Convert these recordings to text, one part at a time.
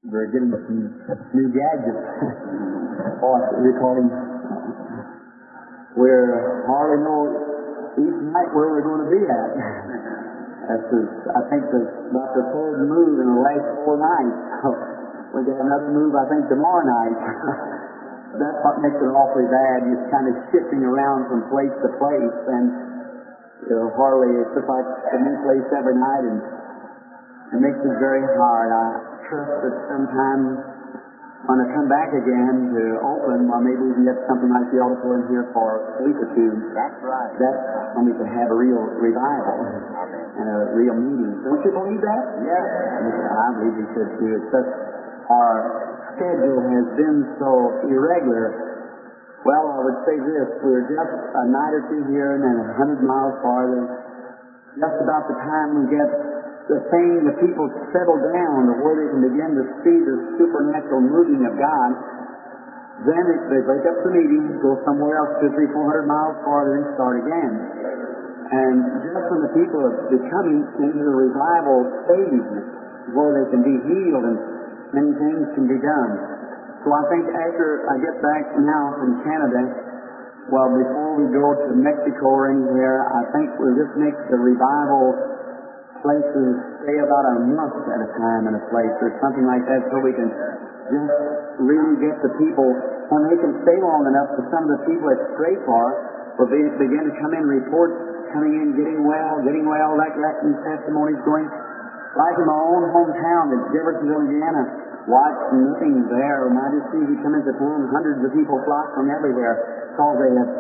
We're getting some new gadgets. Recording. We're hardly know each night where we're going to be at. I think about the third move in the last 4 nights. So we got another move, I think, tomorrow night. That's what makes it awfully bad. You're kind of shifting around from place to place, and it's just like a new place every night, and it makes it very hard. I trust that sometime when I come back again to open, well, maybe we can get something like the auditorium here for a week or two. That's right. That's when we can have a real revival and a real meeting. Don't you believe that? Yes. I believe you should too. It's just our schedule has been so irregular. Well, I would say this: we're just a night or two here and then 100 miles farther. Just about the time we get the people settle down to where they can begin to see the supernatural moving of God, then they break up the meeting, go somewhere else 200-400 miles farther and start again. And just when the people are becoming into the revival stage where they can be healed and many things can be done. So I think after I get back now from Canada, well, before we go to Mexico or anywhere, I think we'll just make the revival places stay about a month at a time in a place or something like that, so we can just really get the people, and they can stay long enough for some of the people at Strayfar will begin to come in, reports coming in, getting well, like that, and testimonies going. Like in my own hometown at Jeffersonville, Indiana, watched nothing there. And I just see you come into town, hundreds of people flock from everywhere, because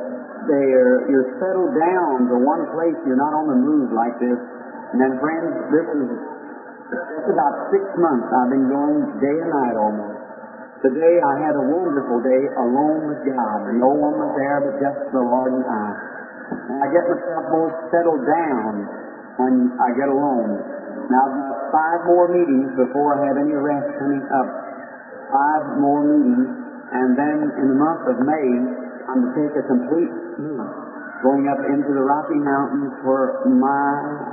you're settled down to one place. You're not on the move like this. And then, friends, this is just about 6 months I've been going day and night almost. Today I had a wonderful day alone with God. No one was there but just the Lord and I. And I get myself most settled down when I get alone. Now I've got 5 more meetings before I have any rest coming up. 5 more meetings. And then in the month of May, I'm to take a complete move, going up into the Rocky Mountains for my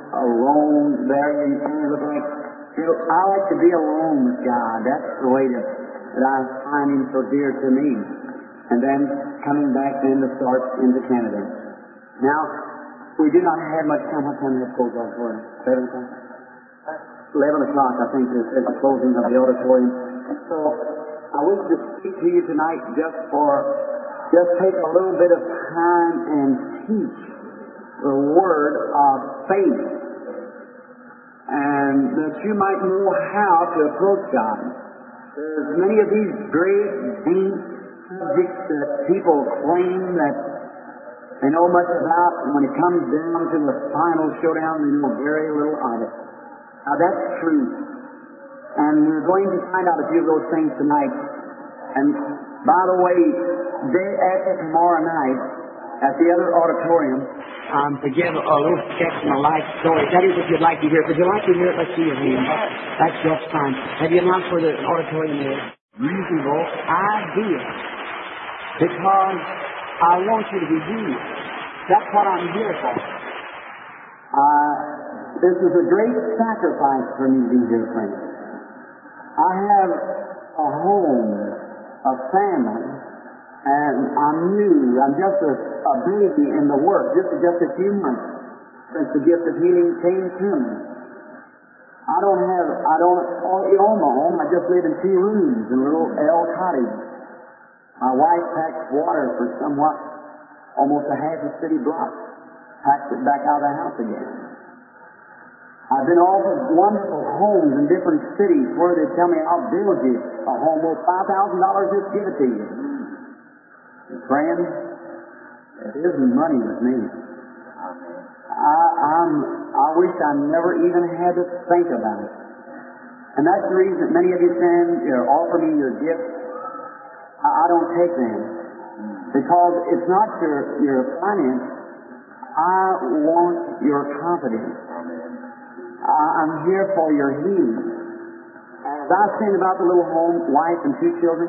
alone there. And look like, I like to be alone with God. That's the way that I find Him so dear to me. And then coming back then to start into Canada. Now, we do not have much time. What time is it closed off for? 7 o'clock? 11 o'clock, I think, is the closing of the auditorium. So, I wish to speak to you tonight just take a little bit of time and teach the word of faith, and that you might know how to approach God. There's many of these great, deep subjects that people claim that they know much about, and when it comes down to the final showdown, they know very little of it. Now that's true, and we're going to find out a few of those things tonight. And by the way, day after tomorrow night, at the other auditorium, to give a little sketch of my life story. That is, if you'd like to hear it. Would you like to hear it? Let's see your hand. That's just fine. Have you announced where the auditorium is? Reasonable idea. Because I want you to be healed. That's what I'm here for. This is a great sacrifice for me to be here, friends. I have a home, a family, and I'm new. I'm just a baby in the work, just a few months since the gift of healing came to me. I don't own my home. I just live in 2 rooms in a little L cottage. My wife packs water for somewhat, almost a half a city block, packs it back out of the house again. I've been offered wonderful homes in different cities where they tell me, I'll build you a home worth $5,000, just give it to you. And friends, it isn't money with me. I wish I never even had to think about it. And that's the reason that many of you offer me your gifts. I don't take them. Because it's not your finance. I want your confidence. I'm here for your healing. As I think about the little home, wife and 2 children,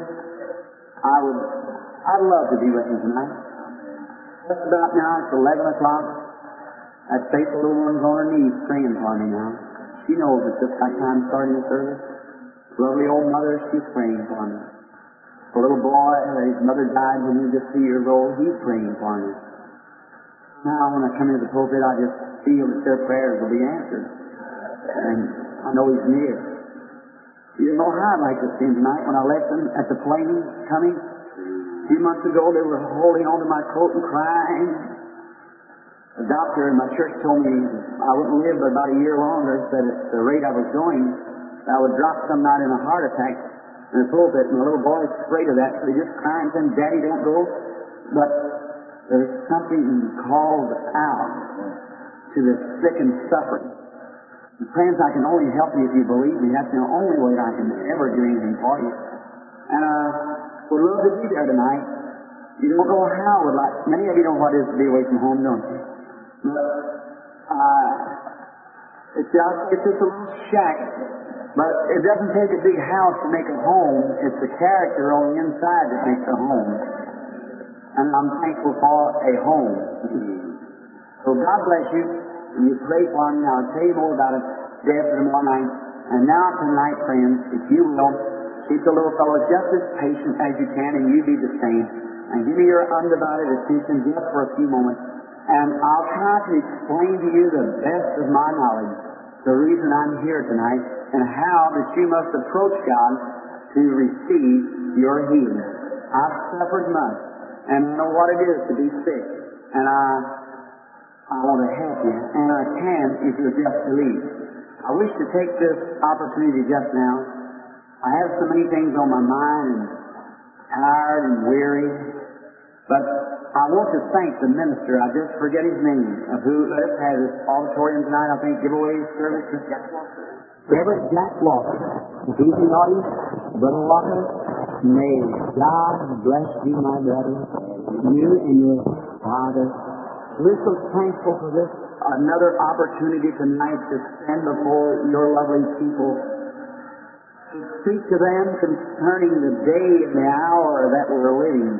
I'd love to be with you tonight. Just about now, it's 11 o'clock. That faithful little one's on her knees praying for me now. She knows it's just like time starting the service. Lovely old mother, she's praying for me. The little boy, his mother died when he was just 2 years old, he's praying for me. Now when I come into the pulpit, I just feel that their prayers will be answered. And I know He's near. You know how I'd like to see Him tonight when I left them at the plane coming. A few months ago, they were holding onto my coat and crying. The doctor in my church told me I wouldn't live but about a year longer. Said at the rate I was going, I would drop some night in a heart attack in the pulpit. And the little boy's afraid of that, so he just crying, saying, "Daddy, don't go." But there's something called out to the sick and suffering. And friends, I can only help you if you believe me. That's the only way I can ever do anything for you. And would love to be there tonight. You don't know how I would like. Many of you know what it is to be away from home, don't you? But it's just a little shack. But it doesn't take a big house to make a home. It's the character on the inside that makes a home. And I'm thankful for a home. So God bless you. And you pray for me. I'll tell you more about it day after tomorrow night. And now tonight, friends, if you will, keep the little fellow just as patient as you can, and you be the same. And give me your undivided attention just for a few moments. And I'll try to explain to you the best of my knowledge the reason I'm here tonight and how that you must approach God to receive your healing. I've suffered much, and I know what it is to be sick. And I want to help you, and I can if you'll just believe. I wish to take this opportunity just now. I have so many things on my mind, and tired and weary, but I want to thank the minister. I just forget his name, of who let us have this auditorium tonight. I think giveaway service is Reverend Jack Walker. If he's in the audience, Brother Walker, may God bless you, my brother, you and your father. We're so thankful for this another opportunity tonight to stand before your lovely people, to speak to them concerning the day and the hour that we're living.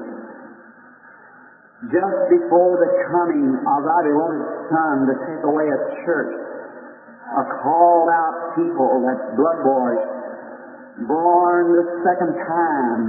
Just before the coming of our beloved Son to take away a church, a called out people that's blood washed, born the second time,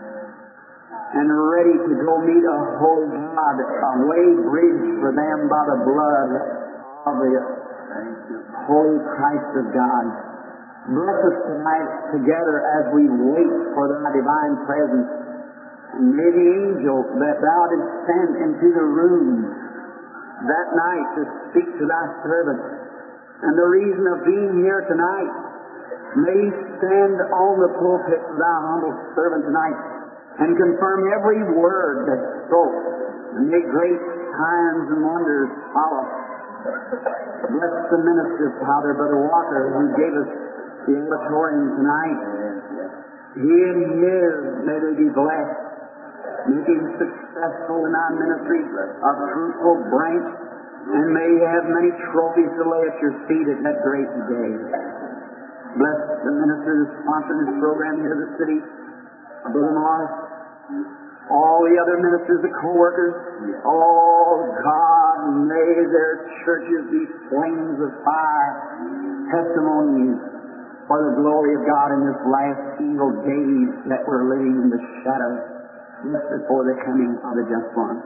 and ready to go meet a holy God, a way bridged for them by the blood of the holy Christ of God. Bless us tonight together as we wait for thy divine presence. And may the angel that thou didst send into the room that night to speak to thy servant, and the reason of being here tonight, may he stand on the pulpit of thy humble servant tonight and confirm every word that spoke, and may great signs and wonders follow. Bless the minister, Father, Brother Walker, who gave us the auditorium tonight. He and his, may they be blessed. Make him successful in our ministry, a fruitful branch, and may he have many trophies to lay at your feet at that great day. Bless the minister who sponsored this program here in the city, Brother Morris, all the other ministers, the co-workers. Oh God, may their churches be flames of fire, testimonies for the glory of God in this last evil days that we're living in the shadow just before the coming of the just one.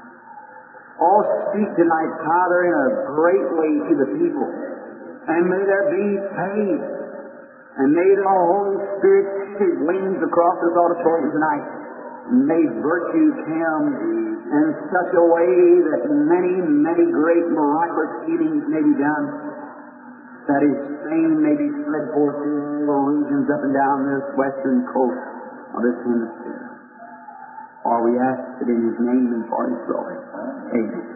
Oh, speak tonight, Father, in a great way to the people, and may there be faith, and may the Holy Spirit take his wings across this auditorium tonight. May virtue come in such a way that many, many great miraculous healings may be done, that his fame may be spread forth through all the regions up and down this western coast of this hemisphere. For we ask it in his name and for his glory. Amen.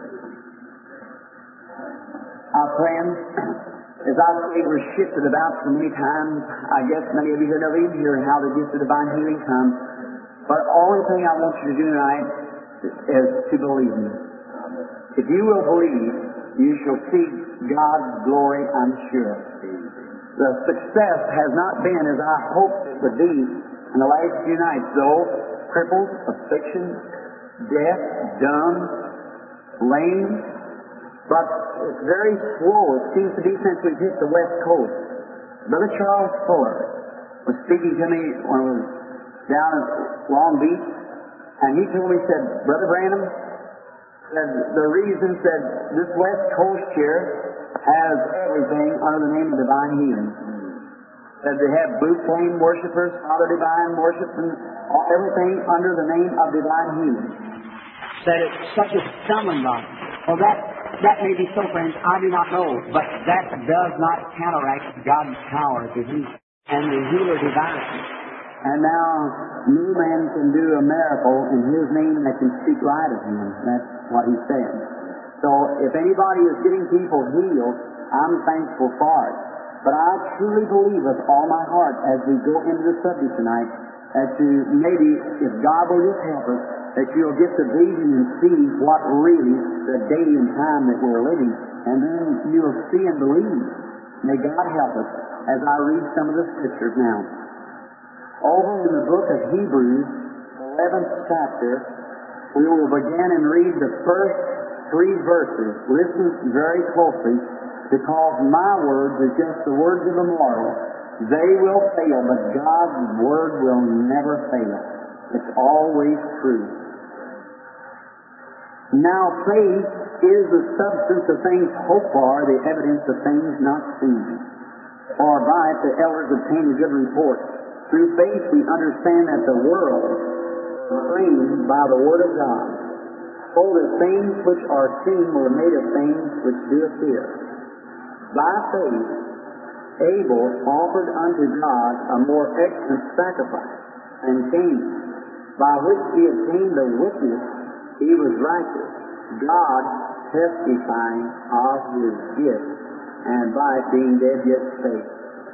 Our friends, as I say, we're shifted about so many times. I guess many of you have never even heard how the gift of divine healing comes. But the only thing I want you to do tonight is to believe me. If you will believe, you shall see God's glory, I'm sure. The success has not been as I hoped it would be in the last few nights, though. Crippled, affliction, deaf, dumb, lame. But it's very slow. It seems to be since we've hit the West Coast. Brother Charles Fuller, was speaking to me when I was down at Long Beach, and he told me, said, Brother Branham, said, the reason, said, this West Coast here has everything under the name of divine healing. Said they have blue flame worshipers, Father Divine worship, and everything under the name of divine healing. Said it's such a stumbling block. Well, that may be so, friends. I do not know, but that does not counteract God's power to heal and the healer divine. And now, no man can do a miracle in His name that can speak right of Him. That's what He said. So, if anybody is getting people healed, I'm thankful for it. But I truly believe with all my heart, as we go into the subject tonight, that you maybe, if God will just help us, that you'll get the vision and see what really the day and time that we're living, and then you'll see and believe. May God help us as I read some of the scriptures now. Over in the book of Hebrews, 11th chapter, we will begin and read the first 3 verses. Listen very closely, because my words are just the words of a mortal. They will fail, but God's Word will never fail. It's always true. Now faith is the substance of things hoped for, the evidence of things not seen. For by it the elders obtained a good report. Through faith we understand that the world was framed by the Word of God. For the things which are seen were made of things which do appear. By faith Abel offered unto God a more excellent sacrifice than Cain, by which he obtained the witness he was righteous, God testifying of his gift, and by it being dead yet spake.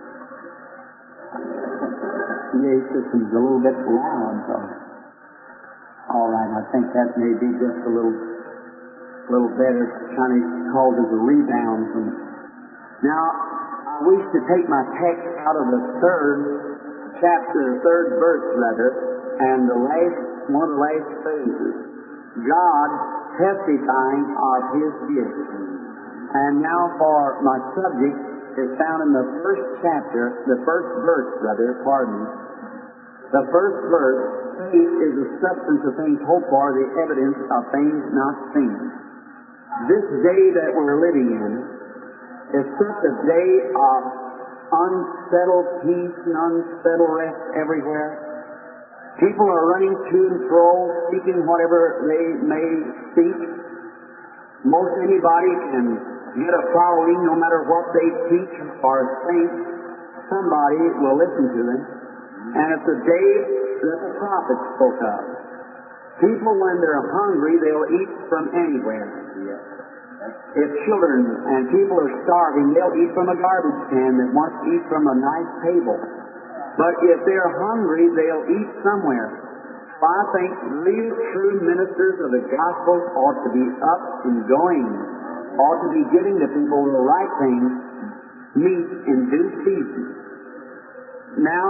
The system's a little bit loud, so all right, I think that may be just a little better. Kind of causes a rebound from. Now, I wish to take my text out of the 3rd chapter, 3rd verse rather, and one of the last phases. God testifying of His gift. And now for my subject is found in the 1st chapter, the 1st verse rather, pardon me. The 1st verse, faith is the substance of things hoped for, the evidence of things not seen. This day that we're living in is such a day of unsettled peace and unsettled rest everywhere. People are running to and fro, seeking whatever they may seek. Most anybody can get a following, no matter what they teach or think. Somebody will listen to them. And it's a day that the prophets spoke of. People, when they're hungry, they'll eat from anywhere. If children and people are starving, they'll eat from a garbage can that wants to eat from a nice table. But if they're hungry, they'll eat somewhere. So I think real true ministers of the gospel ought to be up and going, ought to be giving the people the right things, meat in due season. Now,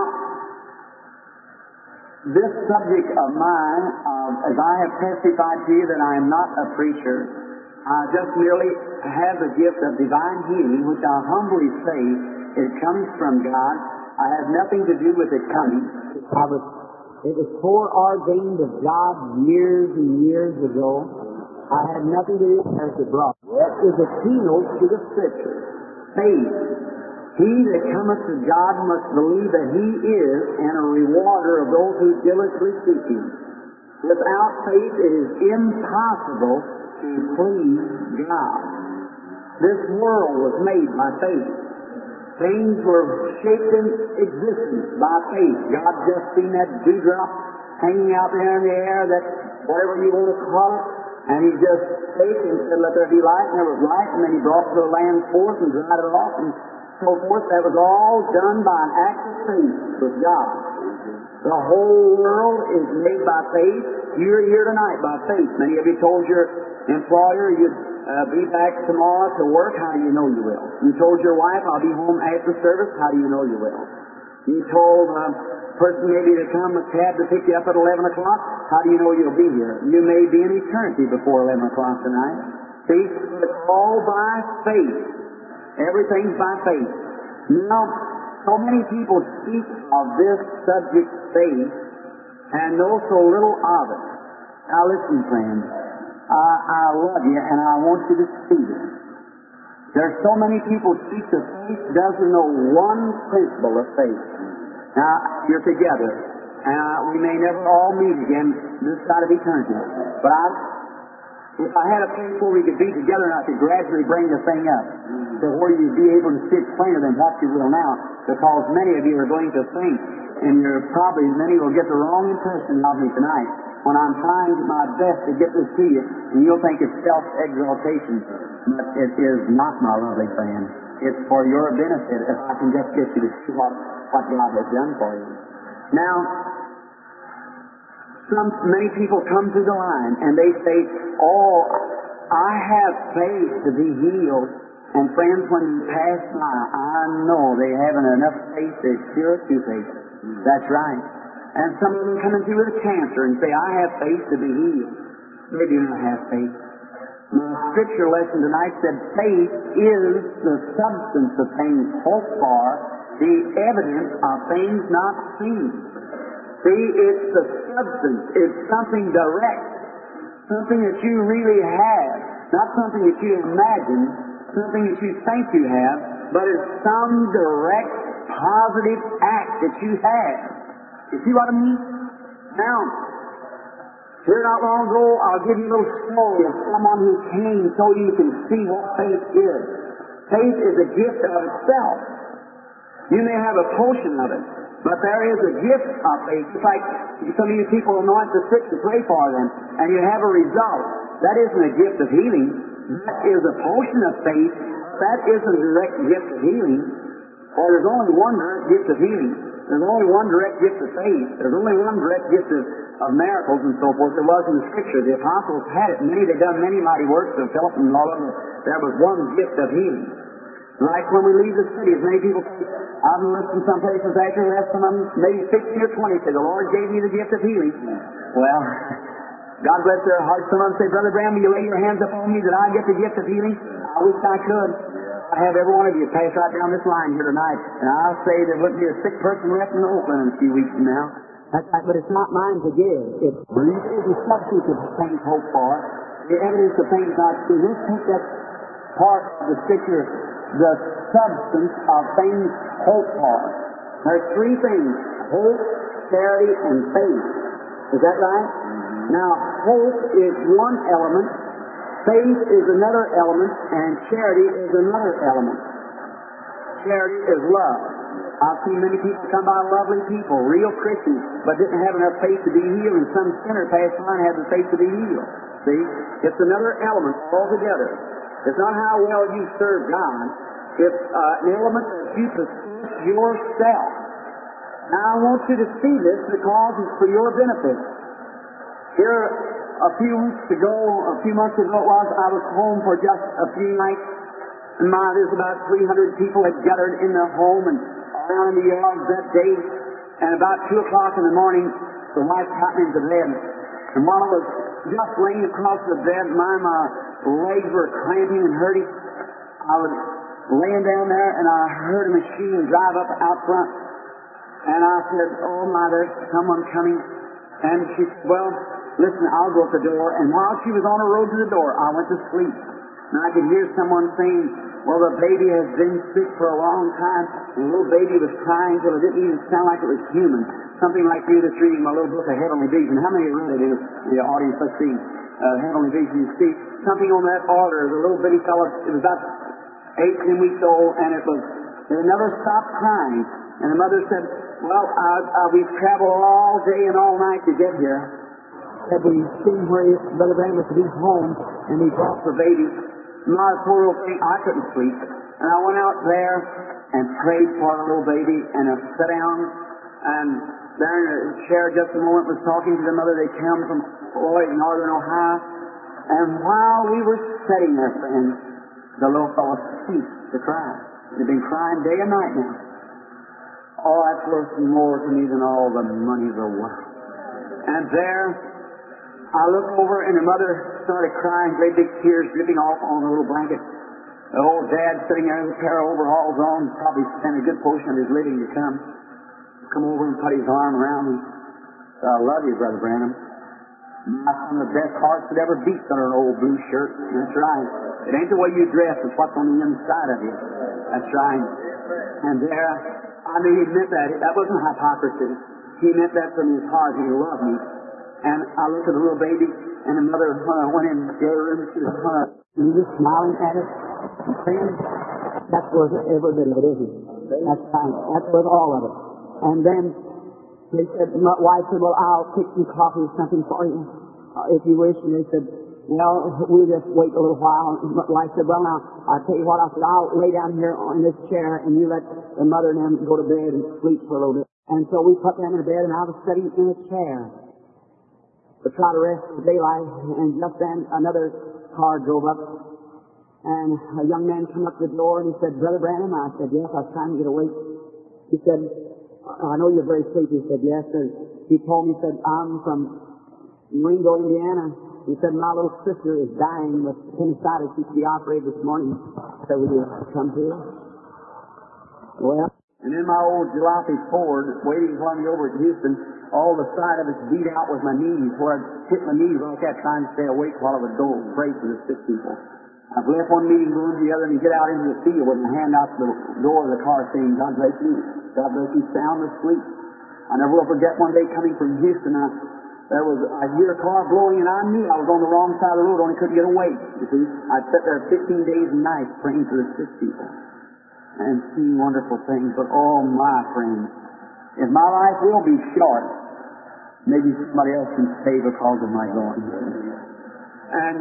this subject of mine, as I have testified to you that I am not a preacher, I just merely have the gift of divine healing, which I humbly say it comes from God. I have nothing to do with it coming. It was foreordained of God years and years ago. I had nothing to do with it brought. It is a keynote to the Scripture. Faith. He that cometh to God must believe that He is, and a rewarder of those who diligently seek Him. Without faith it is impossible to please God. This world was made by faith. Things were shaped in existence by faith. God just seen that dewdrop hanging out there in the air, that whatever you want to call it, and He just spake and said, let there be light, and there was light, and then He brought the land forth and dried it off, and so forth. That was all done by an act of faith with God. The whole world is made by faith. You're here tonight by faith. Many of you told your employer you'd be back tomorrow to work. How do you know you will? You told your wife, I'll be home after service. How do you know you will? You told a person maybe to come a cab to pick you up at 11 o'clock. How do you know you'll be here? You may be in eternity before 11 o'clock tonight. See, it's all by faith. Everything's by faith. Now, so many people speak of this subject, faith, and know so little of it. Now listen, friends. I love you, and I want you to see this. There's so many people speak of faith, doesn't know one principle of faith. Now, you're together, and we may never all meet again this side of eternity. But if I had a place where we could be together and I could gradually bring the thing up to where you'd be able to see it plainer than what you will now, because many of you are going to think, and many will get the wrong impression of me tonight when I'm trying my best to get this to you, and you'll think it's self-exaltation. But it is not, my lovely friend. It's for your benefit if I can just get you to see what God has done for you. Now, many people come to the line and they say, "Oh, I have faith to be healed." And friends, when you pass by, I know they haven't enough faith to cure a toothache. That's right. And some of them come in through with cancer and say, "I have faith to be healed." They do not have faith. My scripture lesson tonight said faith is the substance of things hoped for, the evidence of things not seen. See, it's the substance. It's something direct. Something that you really have. Not something that you imagine, something that you think you have, but it's some direct, positive act that you have. You see what I mean? Now, here not long ago, I'll give you a little story of someone who came so you can see what faith is. Faith is a gift of itself. You may have a portion of it, but there is a gift of faith. It's like some of you people anoint the sick to pray for them, and you have a result. That isn't a gift of healing. That is a portion of faith. That isn't a direct gift of healing. Or there's only one direct gift of healing. There's only one direct gift of faith. There's only one direct gift of miracles and so forth. There was in the Scripture. The apostles had it. They'd done many mighty works of Philip and all of them. There was one gift of healing. Like when we leave the city, as many people say, I've listened some places after left some of them, maybe 16 or 20, say, the Lord gave me the gift of healing. Well, God bless their hearts. Some of them say, Brother Branham, will you lay your hands upon me that I get the gift of healing? I wish I could. I have every one of you pass right down this line here tonight, and I'll say there wouldn't be a sick person left in Oakland in a few weeks from now. That's right, but it's not mine to give. It's the substance of things hoped for, the evidence of things not seen. Let's take that part of the Scripture, the substance of things hoped for. There's three things: hope, charity, and faith. Is that right? Now, hope is one element, faith is another element, and charity is another element. Charity is love. I've seen many people come by, lovely people, real Christians, but didn't have enough faith to be healed, and some sinner passed by and had the faith to be healed. See? It's another element altogether. It's not how well you serve God. It's an element that you possess yourself. Now, I want you to see this because it's for your benefit. Here, a few months ago it was, I was home for just a few nights, and there's about 300 people had gathered in their home and around in the yards that day, and about 2 o'clock in the morning, the wife got me into bed, and while I was just laying across the bed, my legs were cramping and hurting. I was laying down there, and I heard a machine drive up out front, and I said, "Oh my, there's someone coming." And she said, "Well, listen, I'll go at the door." And while she was on her road to the door, I went to sleep. And I could hear someone saying, "Well, the baby has been sick for a long time." And the little baby was crying till it didn't even sound like it was human. Something like you that's reading my little book of Heavenly Vision. How many read it in the audience? Let's see. Heavenly Vision, you see. Something on that order. The little bitty fellow, it was about 18 weeks old, and it never stopped crying. And the mother said, "Well, we've traveled all day and all night to get here." Said we've seen where Brother Branham was to be home, and he brought the baby. My poor little thing, I couldn't sleep. And I went out there and prayed for the little baby, and I sat down, and there in a chair just a moment was talking to the mother. They came from northern Ohio. And while we were sitting there, friends, the little fellow ceased to cry. He'd been crying day and night now. Oh, that's worth more to me than all the money of the world. And there, I looked over, and the mother started crying, great big tears dripping off on the little blanket. The old dad sitting there with a pair of overalls on, probably spent a good portion of his living to come over and put his arm around me. So I love you, Brother Branham. That's one of the best hearts that ever beats under an old blue shirt. That's right. It ain't the way you dress, it's what's on the inside of you. That's right. And there, I knew he meant that. That wasn't hypocrisy. He meant that from his heart. He loved me. And I looked at the little baby, and the mother went in the room, and she was and he was smiling at us. Friends, that's worth every bit of it, isn't it? That's right. That's worth all of it. And then they said, my wife said, well, I'll take some coffee or something for you, if you wish. And they said, well, we'll just wait a little while. And my wife said, well, now, I'll tell you what, I said, I'll lay down here on this chair, and you let the mother and them go to bed and sleep for a little bit. And so we put them in bed, and I was sitting in a chair to try to rest for daylight. And just then, another car drove up, and a young man came up to the door, and he said, Brother Branham? I said, yes, I was trying to get awake. He said, I know you're very sleepy. He said, yes, sir. He told me, he said, I'm from Ringo, Indiana. He said, my little sister is dying with appendicitis. She should be operated this morning. So would you come to her? Well, and in my old jalopy Ford, waiting for me over at Houston, all the side of it's beat out with my knees, where I'd hit my knees like that trying to stay awake while I would go and pray for the sick people. I've left one meeting room to the other and get out into the field with my hand out the door of the car saying, God bless you, sound asleep. I never will forget one day coming from Houston, I hear a car blowing, and I knew I was on the wrong side of the road, only couldn't get awake. You see, I'd sit there 15 days and nights praying for the sick people and seeing wonderful things. But oh, my friends, if my life will be short, maybe somebody else can stay because of my going. And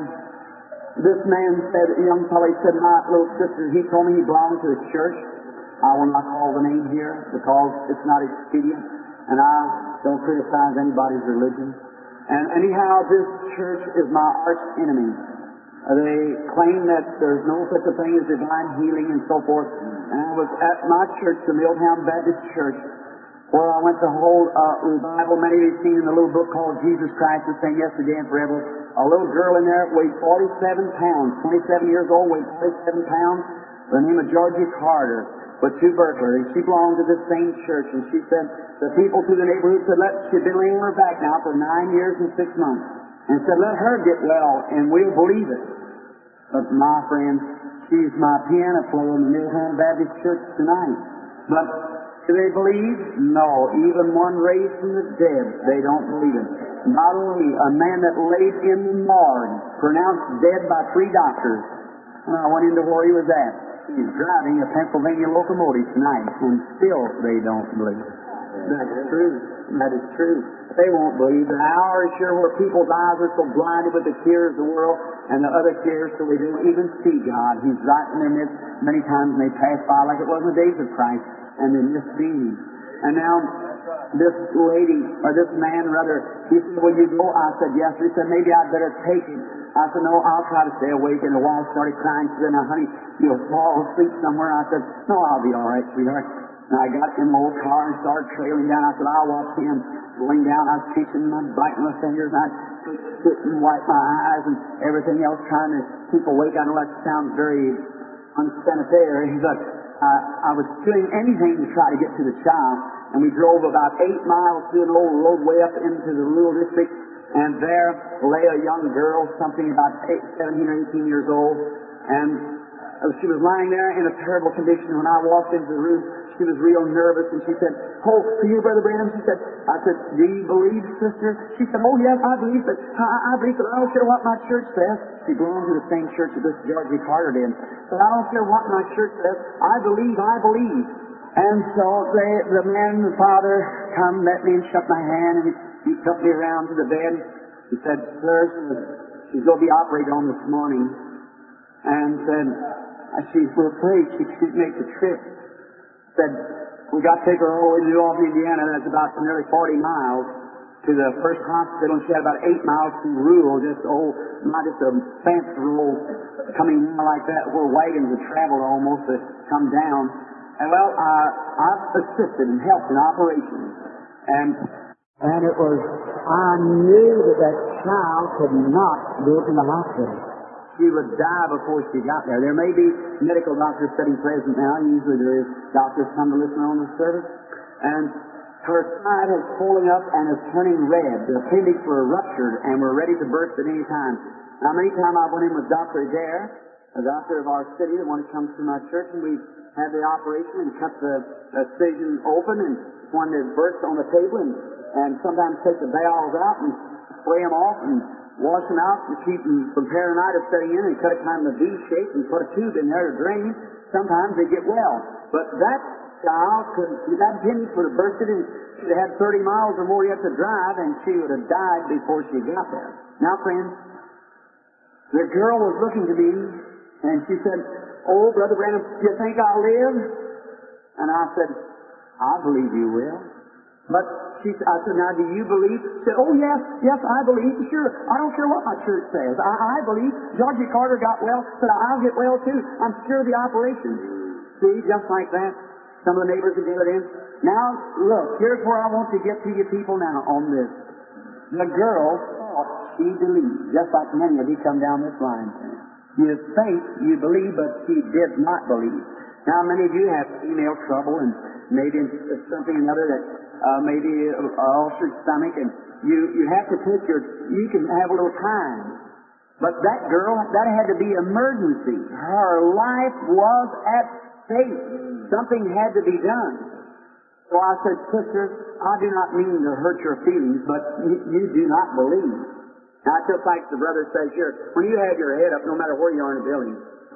this man said, a young fellow, he said, my little sister, he told me he belonged to the church. I will not call the name here because it's not expedient, and I don't criticize anybody's religion. And anyhow, this church is my arch enemy. They claim that there's no such a thing as divine healing and so forth. And I was at my church, the Milltown Baptist Church, where I went to hold a revival. Many of you have seen in the little book called Jesus Christ, the same yesterday and forever. A little girl in there weighed 47 pounds, 27 years old, weighed 47 pounds, by the name of Georgie Carter, with two burglars. And she belonged to this same church. And she said, the people through the neighborhood said, she'd been laying on her back now for 9 years and 6 months. And said, let her get well, and we'll believe it. But my friend, she's my piano player in the Milltown Baptist Church tonight. But do they believe? No. Even one raised from the dead, they don't believe it. Not only a man that laid in the morgue, pronounced dead by 3 doctors. And I went into where he was at. He's driving a Pennsylvania locomotive tonight, and still they don't believe it. That's true. That is true. They won't believe. The hour is sure where people's eyes are so blinded with the cares of the world and the other cares so they don't even see God. He's right in their midst. Many times they pass by like it was in the days of Christ, and they misdeem Him. And now this lady, or this man rather, he said, will you go? I said, yes. He said, maybe I'd better take him. I said, no, I'll try to stay awake. And the wife started crying. She said, now, honey, you'll fall asleep somewhere. I said, no, I'll be all right, sweetheart. And I got in my old car and started trailing down. I said, I'll watch him going down. I was teaching him, I'd biting my fingers, and I'd sit and wipe my eyes and everything else, trying to keep awake. I know that sounds very unsanitary, but I was doing anything to try to get to the child. And we drove about 8 miles through an old roadway up into the rural district, and there lay a young girl, something about 17 or 18 years old, and she was lying there in a terrible condition. When I walked into the room, she was real nervous, and she said, oh, for you, Brother Branham? She said, I said, do you believe, sister? She said, oh, yes, I believe it. I believe it. I don't care what my church says. She belonged to the same church that this Georgie Carter did. But I don't care what my church says. I believe, I believe. And so the man and the father come, met me, and shook my hand, and he took me around to the bed. He said, sir, she's going to be operated on this morning. And said, we're afraid she can't make the trip. Said, we got to take her all the way to New Albany, Indiana. That's about nearly 40 miles to the first hospital. And she had about 8 miles to rural, not just a fancy road coming down like that, where wagons would travel almost to come down. And well, I've assisted and helped in operations. And it was, I knew that child could not go to the hospital. she would die before she got there. There may be medical doctors sitting present now. Usually there is doctors come to listen on the service. And her side is pulling up and is turning red. The appendix were ruptured and were ready to burst at any time. Now, many times I went in with Dr. Adair, a doctor of our city, the one that comes to my church, and we had the operation and cut the incision open, and one that burst on the table, and sometimes take the valves out and spray them off and wash them out and keep them from peritonitis setting in, and cut it kind of a V shape and put a tube in there to drain. Sometimes they get well. But that child that appendix would have bursted, and she'd have had 30 miles or more yet to drive, and she would have died before she got there. Now, friends, the girl was looking to me, and she said, "Oh, Brother Branham, do you think I'll live?" And I said, "I believe you will." But I said, "Now, do you believe?" She said, "Oh, yes, I believe. Sure. I don't care what my church says. I believe. Georgie Carter got well. Said, I'll get well, too. I'm sure of the operation." See, just like that. Some of the neighbors are gathered in. Now, look, here's where I want to get to you people now on this. The girl thought she believed, just like many of you come down this line. You think you believe, but she did not believe. Now, many of you have female trouble and maybe something or another that maybe an ulcered stomach, and you have to take you can have a little time. But that girl, that had to be emergency. Her life was at stake. Something had to be done. So I said, "Sister, I do not mean to hurt your feelings, but you do not believe." Now, just like the brother says here, when you have your head up, no matter where you are in the building,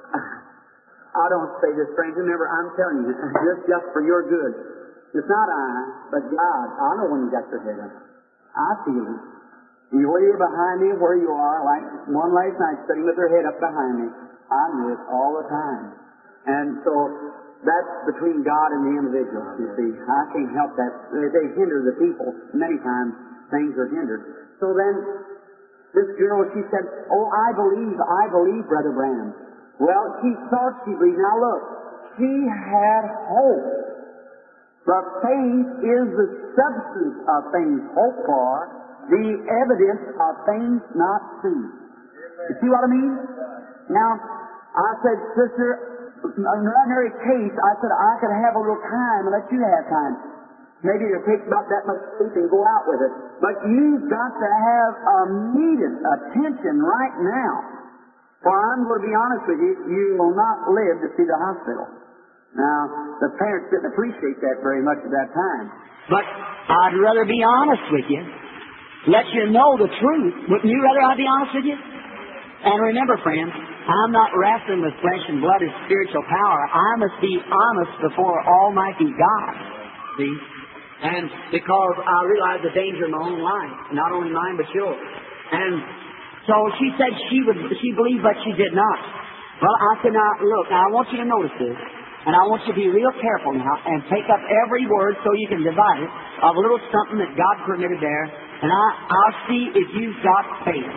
I don't say this, friends. Remember, I'm telling you, this just for your good. It's not I, but God. I know when you got your head up. I feel it. And whether you're behind me, where you are, like one last night sitting with her head up behind me, I knew it all the time. And so that's between God and the individual, you see. I can't help that. They hinder the people. Many times things are hindered. So then, this girl, she said, "Oh, I believe, Brother Branham." Well, she thought she believed. Now look, she had hope. But faith is the substance of things hoped for, the evidence of things not seen. You see what I mean? Now, I said, "Sister, in an ordinary case," I said, "I could have a little time and let you have time. Maybe it'll take about that much faith and go out with it. But you've got to have immediate attention right now. For I'm going to be honest with you, you will not live to see the hospital." Now, the parents didn't appreciate that very much at that time. But I'd rather be honest with you. Let you know the truth. Wouldn't you rather I be honest with you? And remember, friends, I'm not wrestling with flesh and blood and spiritual power. I must be honest before Almighty God. See? And because I realize the danger in my own life, not only mine but yours. And so she said she believed, but she did not. Well, I said, "Now look, I want you to notice this, and I want you to be real careful now and take up every word so you can divide it of a little something that God permitted there, and I'll see if you've got faith."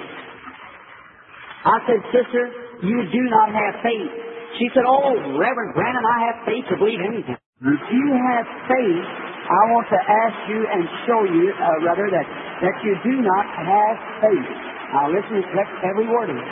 I said, "Sister, you do not have faith." She said, "Oh, Reverend Branham, I have faith to believe anything." If you have faith, I want to ask you and show you, rather, that you do not have faith. Now listen and collect every word of it.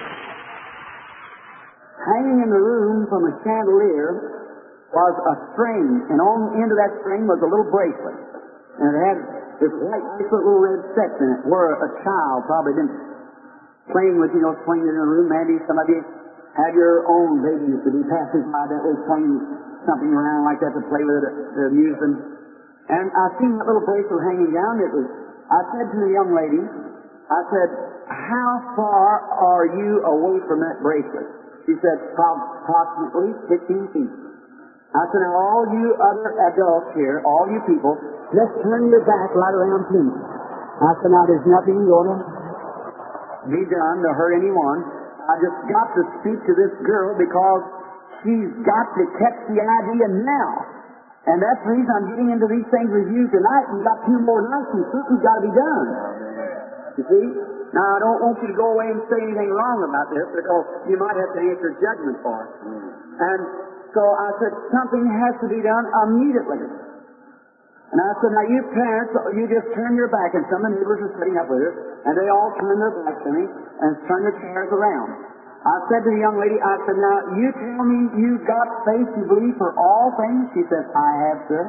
Hanging in the room from a chandelier was a string, and on the end of that string was a little bracelet. And it had this white bracelet, little red sets in it, where a child probably been playing with, swinging in the room. Maybe some of you had your own babies to be passing by that way, swinging something around like that to play with it, to amuse them. And I seen that little bracelet hanging down. I said to the young lady, I said, "How far are you away from that bracelet?" She said, "Approximately 15 feet. I said, "Now all you other adults here, all you people, just turn your back right around to me." I said, "Now there's nothing going to be done to hurt anyone. I just got to speak to this girl because she's got to catch the idea now. And that's the reason I'm getting into these things with you tonight. We've got 2 more nights and something's got to be done." You see? Now, I don't want you to go away and say anything wrong about this because you might have to answer judgment for it. And so I said, something has to be done immediately. And I said, "Now you parents, you just turn your back." And some of the neighbors are sitting up with us, and they all turn their backs to me and turn their chairs around. I said to the young lady, I said, now, you tell me you've got faith to believe for all things? She said, I have, sir.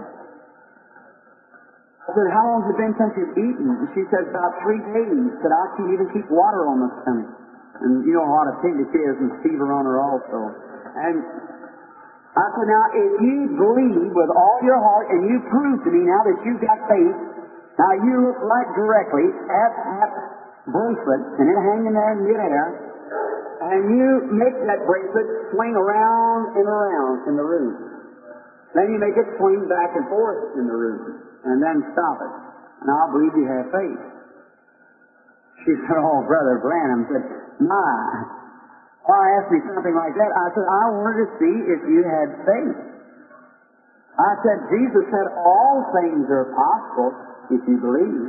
I said, how long has it been since you've eaten? And she said, about 3 days. Said, I can't even keep water on my stomach. And you know how to take the kids and fever on her also. And I said, now, if you believe with all your heart and you prove to me now that you've got faith, now you look right directly at that bracelet and it hanging there in midair, and you make that bracelet swing around and around in the room. Then you make it swing back and forth in the room, and then stop it. And I'll believe you have faith. She said, oh, Brother Branham said, my. Well, asked me something like that. I said, I wanted to see if you had faith. I said, Jesus said all things are possible if you believe.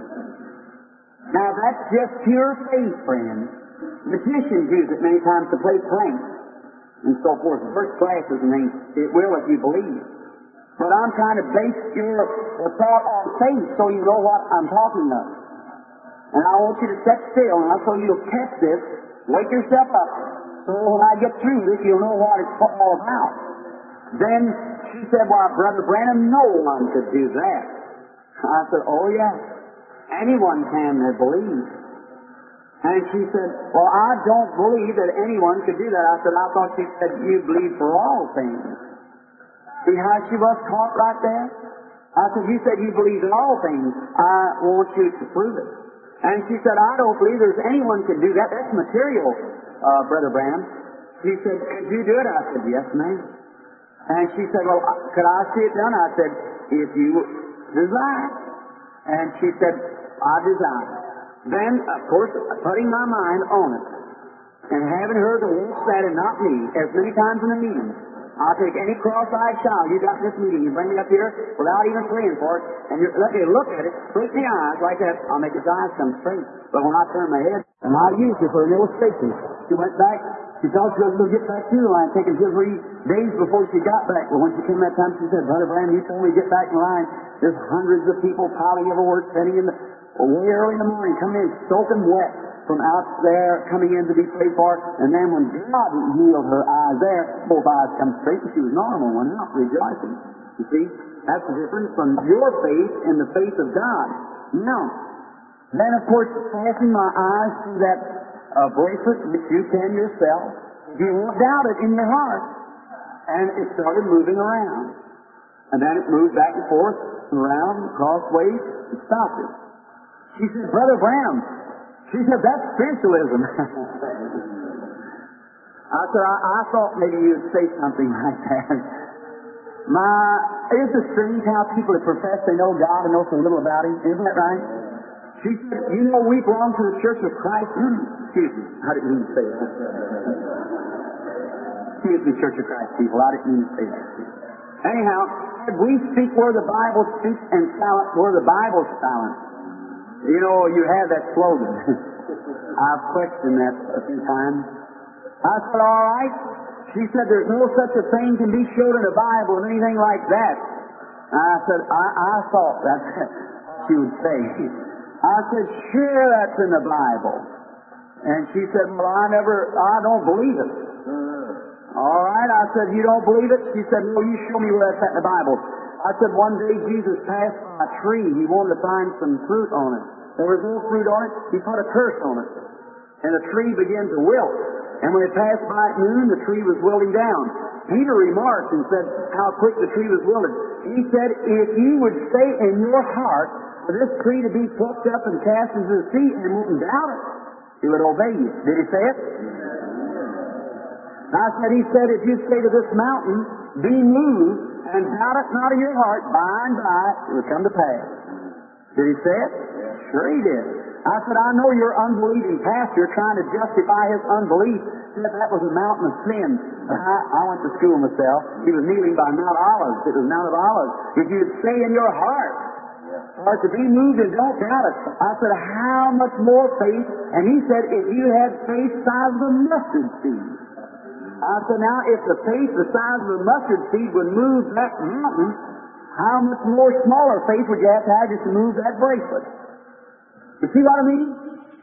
Now, that's just pure faith, friends. Magicians use it many times to play pranks and so forth. First classes and things. It will if you believe. But I'm trying to base your thought on faith so you know what I'm talking of. And I want you to sit still now so you'll catch this. Wake yourself up. So when I get through this, you'll know what it's all about. Then she said, well, Brother Branham, no one could do that. I said, oh, yes. Anyone can that believes. And she said, well, I don't believe that anyone could do that. I said, I thought she said you believe for all things. See how she was taught right there? I said, you said you believe in all things. I want you to prove it. And she said, I don't believe there's anyone could do that. That's material, Brother Branham. She said, could you do it? I said, yes, ma'am. And she said, well, could I see it done? I said, if you desire. And she said, I desire. Then, of course, putting my mind on it, and having her to watch that and not me, as many times in the meeting, I'll take any cross-eyed child you got in this meeting, you bring it up here without even praying for it, and you let me look at it, blink the eyes like that, I'll make his eyes come straight. But when I turn my head, and I used it for an illustration, she went back, she thought she was going to get back to the line, taking 2 or 3 days before she got back. But when she came that time, she said, Brother Branham, you told me to get back in line. There's hundreds of people piling everywhere, standing in the way early in the morning, coming in soaking wet from out there, coming in to be prayed for. And then when God healed her eyes there, both eyes come straight, and she was normal, went out rejoicing. You see, that's the difference from your faith and the faith of God. Now, then of course, passing my eyes through that bracelet, which you can yourself, you won't doubt it in your heart. And it started moving around. And then it moved back and forth, around, crossways, and stopped it. She said, Brother Branham, she said, that's spiritualism. I said, I thought maybe you'd say something like that. Isn't it strange how people that profess they know God and know so little about Him? Isn't that right? She said, you know we belong to the Church of Christ. Excuse me, I didn't mean to say that. Excuse me, Church of Christ people, I didn't mean to say that. Anyhow, we speak where the Bible speaks and silent where the Bible's silent. You know, you have that slogan. I've questioned that a few times. I said, all right. She said, there's no such a thing can be showed in the Bible or anything like that. I said, I thought that's what she would say. I said, sure, that's in the Bible. And she said, well, I don't believe it. All right, I said, you don't believe it? She said, no, you show me where that's at in the Bible. I said, one day Jesus passed by a tree. He wanted to find some fruit on it. There was no fruit on it. He put a curse on it. And the tree began to wilt. And when it passed by at noon, the tree was wilting down. Peter remarked and said how quick the tree was wilted. He said, if you would say in your heart for this tree to be plucked up and cast into the sea and wouldn't doubt it, he would obey you. Did he say it? He said, if you say to this mountain, be moved, and doubt it not in your heart, by and by it will come to pass. Did he say it? Sure he did. I said, I know your unbelieving pastor trying to justify his unbelief, said that was a mountain of sin. I went to school myself. He was kneeling by Mount Olives. It was Mount of Olives. If you'd say in your heart, or to be moved and don't doubt it. I said, how much more faith? And he said, if you had faith the size of a mustard seed. I said, now, if the faith the size of a mustard seed would move that mountain, how much more smaller faith would you have to just to move that bracelet? You see what I mean?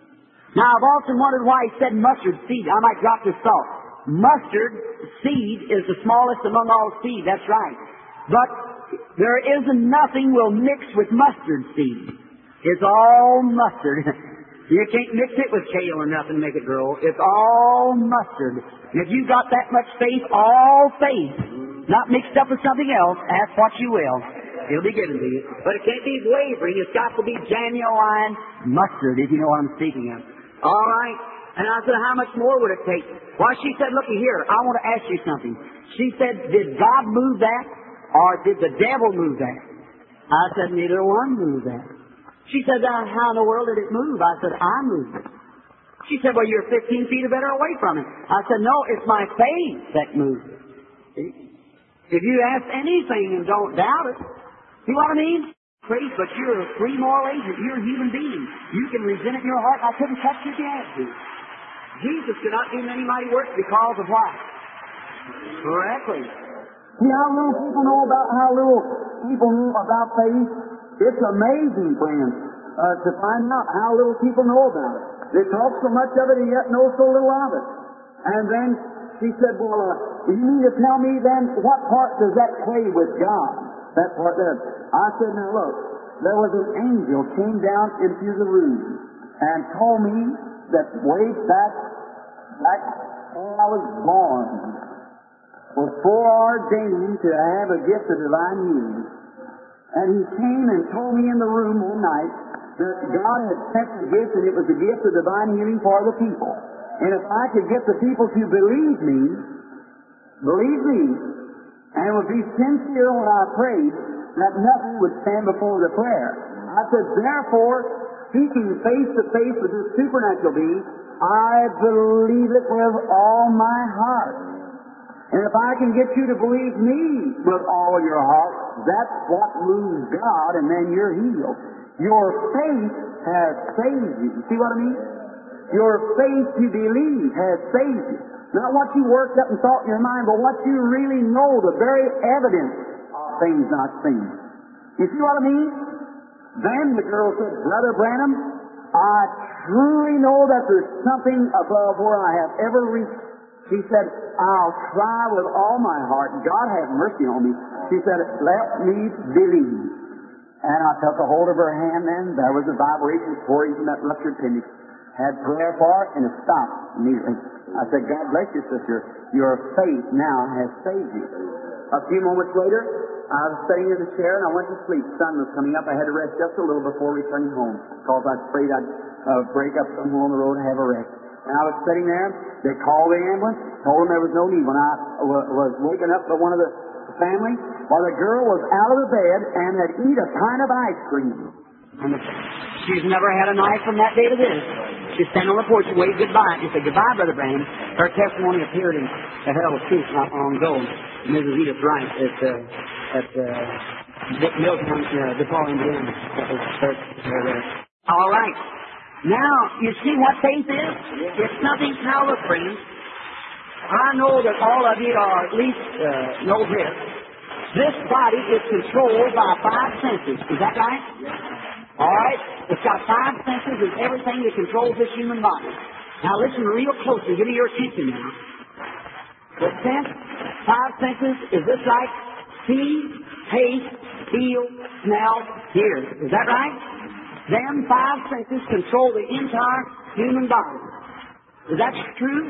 Now, I've often wondered why he said mustard seed. I might drop this thought. Mustard seed is the smallest among all seed. That's right. But there isn't nothing will mix with mustard seed. It's all mustard. You can't mix it with kale or nothing to make it grow. It's all mustard. If you've got that much faith, all faith, not mixed up with something else, ask what you will. It'll be given to you. But it can't be wavering. It's got to be genuine mustard, if you know what I'm speaking of. All right. And I said, how much more would it take? Well, she said, looky here, I want to ask you something. She said, did God move that, or did the devil move that? I said, neither one moved that. She said, how in the world did it move? I said, I moved it. She said, well, you're 15 feet or better away from it. I said, no, it's my faith that moved it. See? If you ask anything and don't doubt it, see what I mean? Faith, but you're a free moral agent. You're a human being. You can resent it in your heart. I couldn't touch you if you had to. Jesus could not do many mighty works because of what? Correctly. See how little people know about faith? It's amazing, friends, to find out how little people know about it. They talk so much of it and yet know so little of it. And then she said, well, you mean to tell me then what part does that play with God? That part there. I said, now look, there was an angel came down into the room and told me that way back when I was born was foreordained to have a gift of divine healing. And he came and told me in the room one night that God had sent the gift, and it was the gift of divine healing for the people. And if I could get the people to believe me, and would be sincere when I prayed, that nothing would stand before the prayer. I said, therefore, speaking face to face with this supernatural being, I believe it with all my heart. And if I can get you to believe me with all your heart, that's what moves God, and then you're healed. Your faith has saved you. See what I mean? Your faith to believe has saved you. Not what you worked up and thought in your mind, but what you really know, the very evidence of things not seen. You see what I mean? Then the girl said, Brother Branham, I truly know that there's something above where I have ever reached. She said, I'll try with all my heart. God have mercy on me. She said, let me believe. And I took a hold of her hand then. There was a vibration pouring from that ruptured appendix. Had prayer for her, and it stopped immediately. I said, God bless you, sister. Your faith now has saved you. A few moments later, I was sitting in the chair, and I went to sleep. Sun was coming up. I had to rest just a little before returning home, because I was afraid I'd break up somewhere on the road and have a wreck. And I was sitting there. They called the ambulance, told them there was no need. When I was waking up by one of the family, while the girl was out of the bed and had eaten a pint of ice cream. And she's never had a knife from that day to this. She's standing on the porch and waved goodbye. She said, goodbye, Brother Branham. Her testimony appeared in the Herald Truth not long ago. Mrs. Edith Wright at Milltown, DePaul, Indiana. That was her. All right. Now, you see what faith is? It's nothing. Now look, friends. I know that all of you are at least know this. This body is controlled by 5 senses. Is that right? All right? It's got 5 senses and everything that controls this human body. Now listen real closely. Give me your attention now. The 5 senses, is this right? See, taste, feel, smell, hear. Is that right? Them 5 senses control the entire human body. Is that true?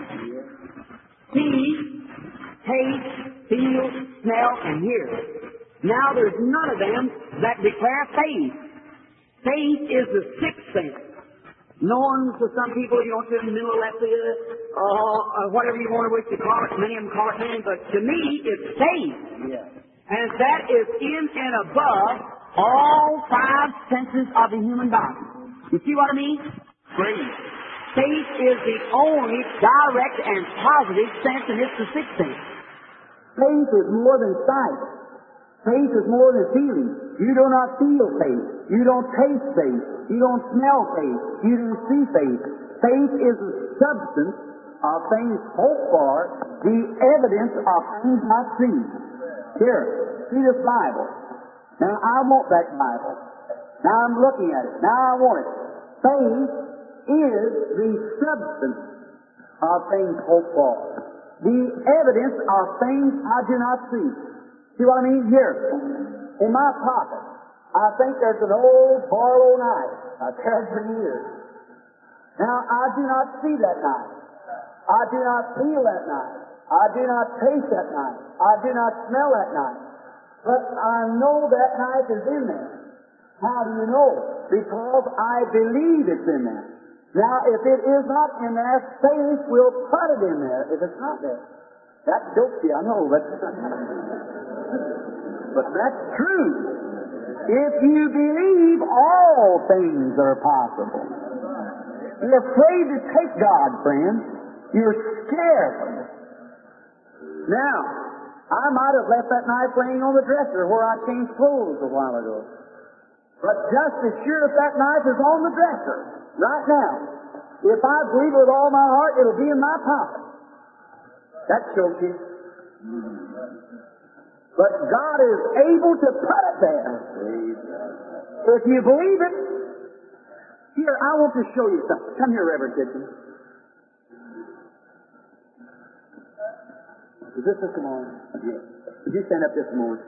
See, taste, feel, smell, and hear. Now there's none of them that declare faith. Faith is the 6th sense. Known to some people, you want to mental whatever you want to call it. Many of them call it many, but to me, it's faith. Yeah. And that is in and above all 5 senses of the human body. You see what I mean? Faith. Faith is the only direct and positive sense, and it's the 6th sense. Faith is more than sight. Faith is more than feeling. You do not feel faith. You don't taste faith. You don't smell faith. You don't see faith. Faith is the substance of things hoped for, the evidence of things not seen. Here, see this Bible. Now, I want that Bible. Now, I'm looking at it. Now, I want it. Faith is the substance of things hoped for. The evidence of things I do not see. See what I mean? Here, in my pocket, I think there's an old Barlow knife I've carried for years. Now, I do not see that knife. I do not feel that knife. I do not taste that knife. I do not smell that knife. But I know that knife is in there. How do you know? Because I believe it's in there. Now, if it is not in there, faith will put it in there if it's not there. That's dopey, I know, but that's true. If you believe, all things are possible. You're afraid to take God, friends. You're scared. Now, I might have left that knife laying on the dresser where I changed clothes a while ago. But just as sure as that knife is on the dresser right now, if I believe with all my heart, it'll be in my pocket. That shows you. But God is able to put it there. If you believe it, here, I want to show you something. Come here, Reverend Kitchen. Is this Mr. Morris? Yes. Would you stand up this morning?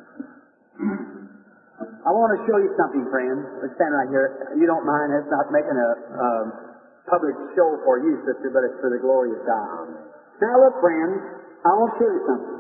I want to show you something, friends. Let's stand right here. You don't mind. It's not making a public show for you, sister, but it's for the glory of God. Now, look, friends. I want to show you something.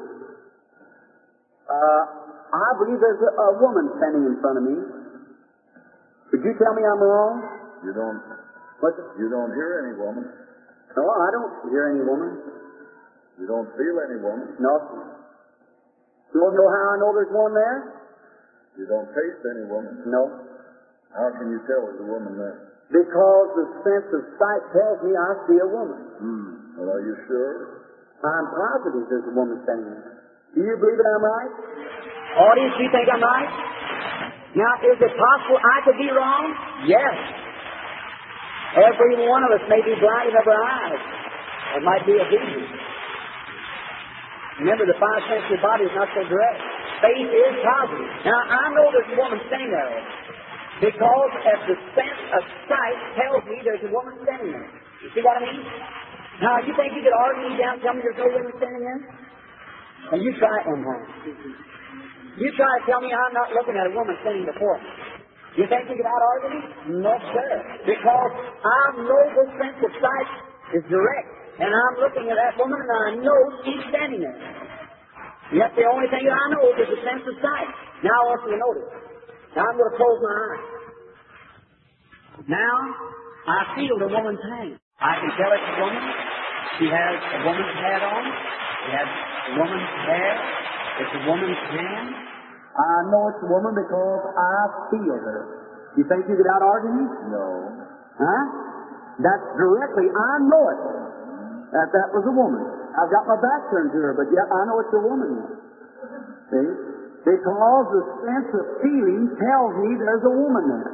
I believe there's a woman standing in front of me. Would you tell me I'm wrong? You don't. What's it? You don't hear any woman. No, I don't hear any woman. You don't feel any woman. No. You want to know how I know there's one there? You don't taste any woman. No. How can you tell there's a woman there? Because the sense of sight tells me I see a woman. Well, are you sure? I'm positive there's a woman standing there. Do you believe that I'm right? Audience, do you think I'm right? Now, is it possible I could be wrong? Yes. Every one of us may be blind of our eyes. It might be a vision. Remember, the five senses of the body is not so direct. Faith is positive. Now, I know there's a woman standing there because as the sense of sight tells me there's a woman standing there. You see what I mean? Now, you think you could argue me down and tell me there's no woman standing there? And you try it one time. You try to tell me I'm not looking at a woman standing before me. You think you could out-argue me? No, sir. Because I know the sense of sight is direct. And I'm looking at that woman and I know she's standing there. Yet the only thing that I know is the sense of sight. Now I want you to notice. Now I'm going to close my eyes. Now I feel the woman's hand. I can tell it's a woman. She has a woman's hat on. She has a woman's hair. It's a woman's hand. I know it's a woman because I feel her. You think you could out-argue me? No. Huh? That's directly, I know it. That was a woman. I've got my back turned to her, but yet I know it's a woman. See? Because the sense of feeling tells me there's a woman there.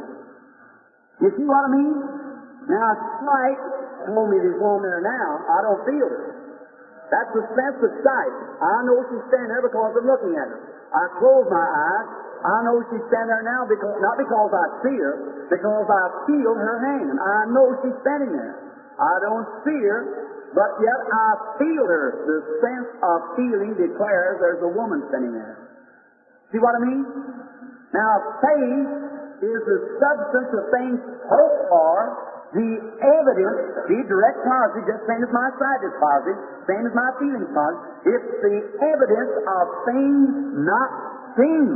You see what I mean? Now, sight told me there's a woman there now. I don't feel her. That's the sense of sight. I know she's standing there because I'm looking at her. I close my eyes. I know she's standing there now because not because I see her, because I feel her hand. I know she's standing there. I don't see her, but yet I feel her. The sense of feeling declares there's a woman standing there. See what I mean? Now, faith is the substance of things hoped for, the evidence, the direct positive, just same as my sight is positive, same as my feeling is positive. It's the evidence of things not seen.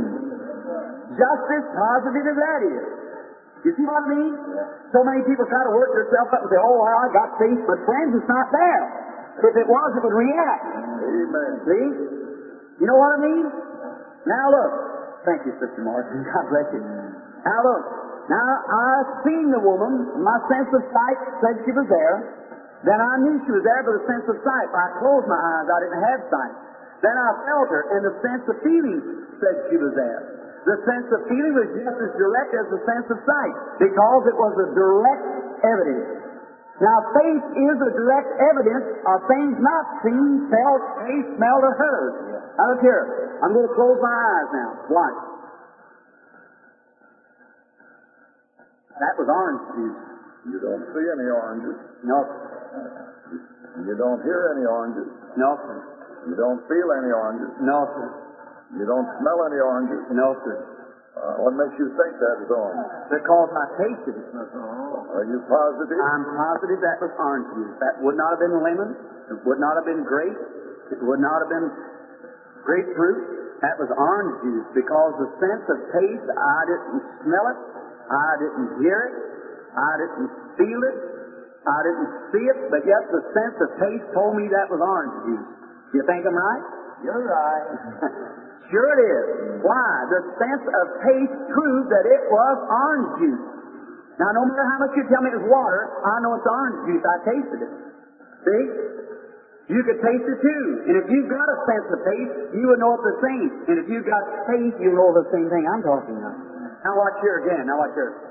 Just as positive as that is. You see what I mean? So many people try to work themselves up and say, oh, well, I got faith, but friends, it's not there. If it was, it would react. Amen. See? You know what I mean? Now look. Thank you, Sister Morrison. God bless you. Now look. Now, I've seen the woman. My sense of sight said she was there. Then I knew she was there by the sense of sight. I closed my eyes. I didn't have sight. Then I felt her, and the sense of feeling said she was there. The sense of feeling was just as direct as the sense of sight, because it was a direct evidence. Now, faith is a direct evidence of things not seen, felt, tasted, smelled, or heard. Now, look here. I'm going to close my eyes now. Watch. That was orange juice. You don't see any oranges. No. You don't hear any oranges. No, sir. You don't feel any oranges. No, sir. You don't smell any oranges. No, sir. What makes you think that is orange? Because I tasted it. Are you positive? I'm positive that was orange juice. That would not have been lemon. It would not have been grape. It would not have been grapefruit. That was orange juice because the sense of taste, I didn't smell it. I didn't hear it. I didn't feel it. I didn't see it. But yet the sense of taste told me that was orange juice. You think I'm right? You're right. Sure it is. Why? The sense of taste proved that it was orange juice. Now, no matter how much you tell me it's water, I know it's orange juice. I tasted it. See? You could taste it too. And if you've got a sense of taste, you would know it's the same. And if you've got faith, you'll know the same thing I'm talking about. Now watch here again. Now watch here.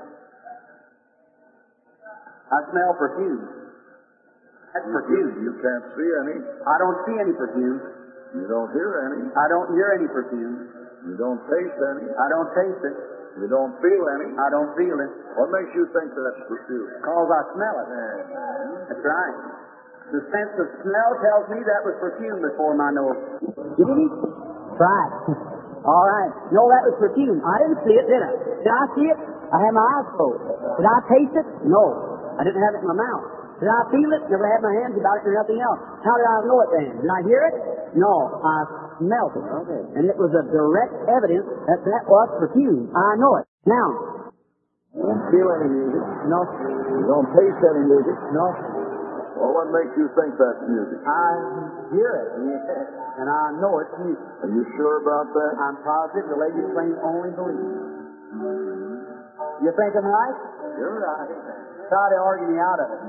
I smell perfume. That's perfume. You can't see any. I don't see any perfume. You don't hear any. I don't hear any perfume. You don't taste any. I don't taste it. You don't feel any. I don't feel it. What makes you think that's perfume? Because I smell it. That's right. The sense of smell tells me that was perfume before my nose. Did he? Try it. All right. No, that was perfume. I didn't see it, did I? Did I see it? I had my eyes closed. Did I taste it? No. I didn't have it in my mouth. Did I feel it? Never had my hands about it or nothing else. How did I know it then? Did I hear it? No. I smelled it. Okay. And it was a direct evidence that that was perfume. I know it. Now. You don't feel any music. No. You don't taste any music. No. Well, what makes you think that's music? I hear it. And I know it's music. Are you sure about that? I'm positive the lady claims only believes. You think I'm right? You're right. Try to argue me out of it.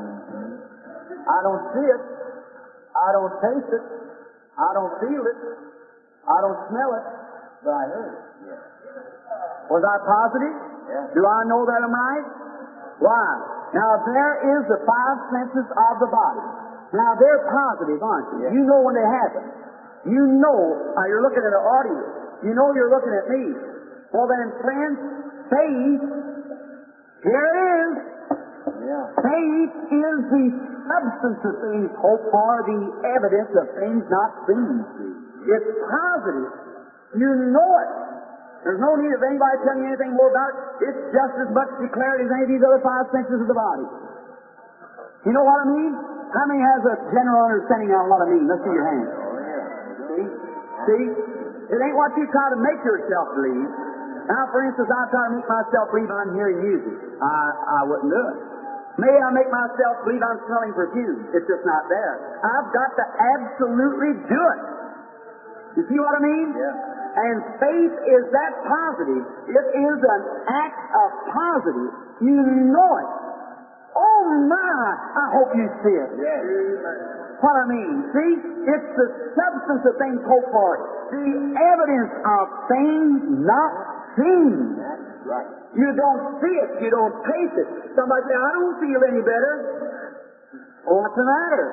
I don't see it. I don't taste it. I don't feel it. I don't smell it. But I heard it. Was I positive? Yeah. Do I know that I'm right? Why? Now, there is the five senses of the body. Now, they're positive, aren't you? Yeah. You know when they happen. You know, you're looking at an audience. You know you're looking at me. Well, then, friends, faith, here it is. Yeah. Faith is the substance of things hoped for, the evidence of things not seen. It's positive. You know it. There's no need of anybody telling you anything more about it. It's just as much declared as any of these other five senses of the body. You know what I mean? How many has a general understanding of what I mean? Let's see your hands. See? See? It ain't what you try to make yourself believe. Now, for instance, I try to make myself believe I'm hearing music. I wouldn't do it. May I make myself believe I'm smelling perfume? It's just not there. I've got to absolutely do it. You see what I mean? Yeah. And faith is that positive. It is an act of positive. You know it. Oh my! I hope you see it. Yes. What I mean, see? It's the substance of things hoped for. The evidence of things not seen. That's right. You don't see it. You don't taste it. Somebody say, I don't feel any better. What's the matter?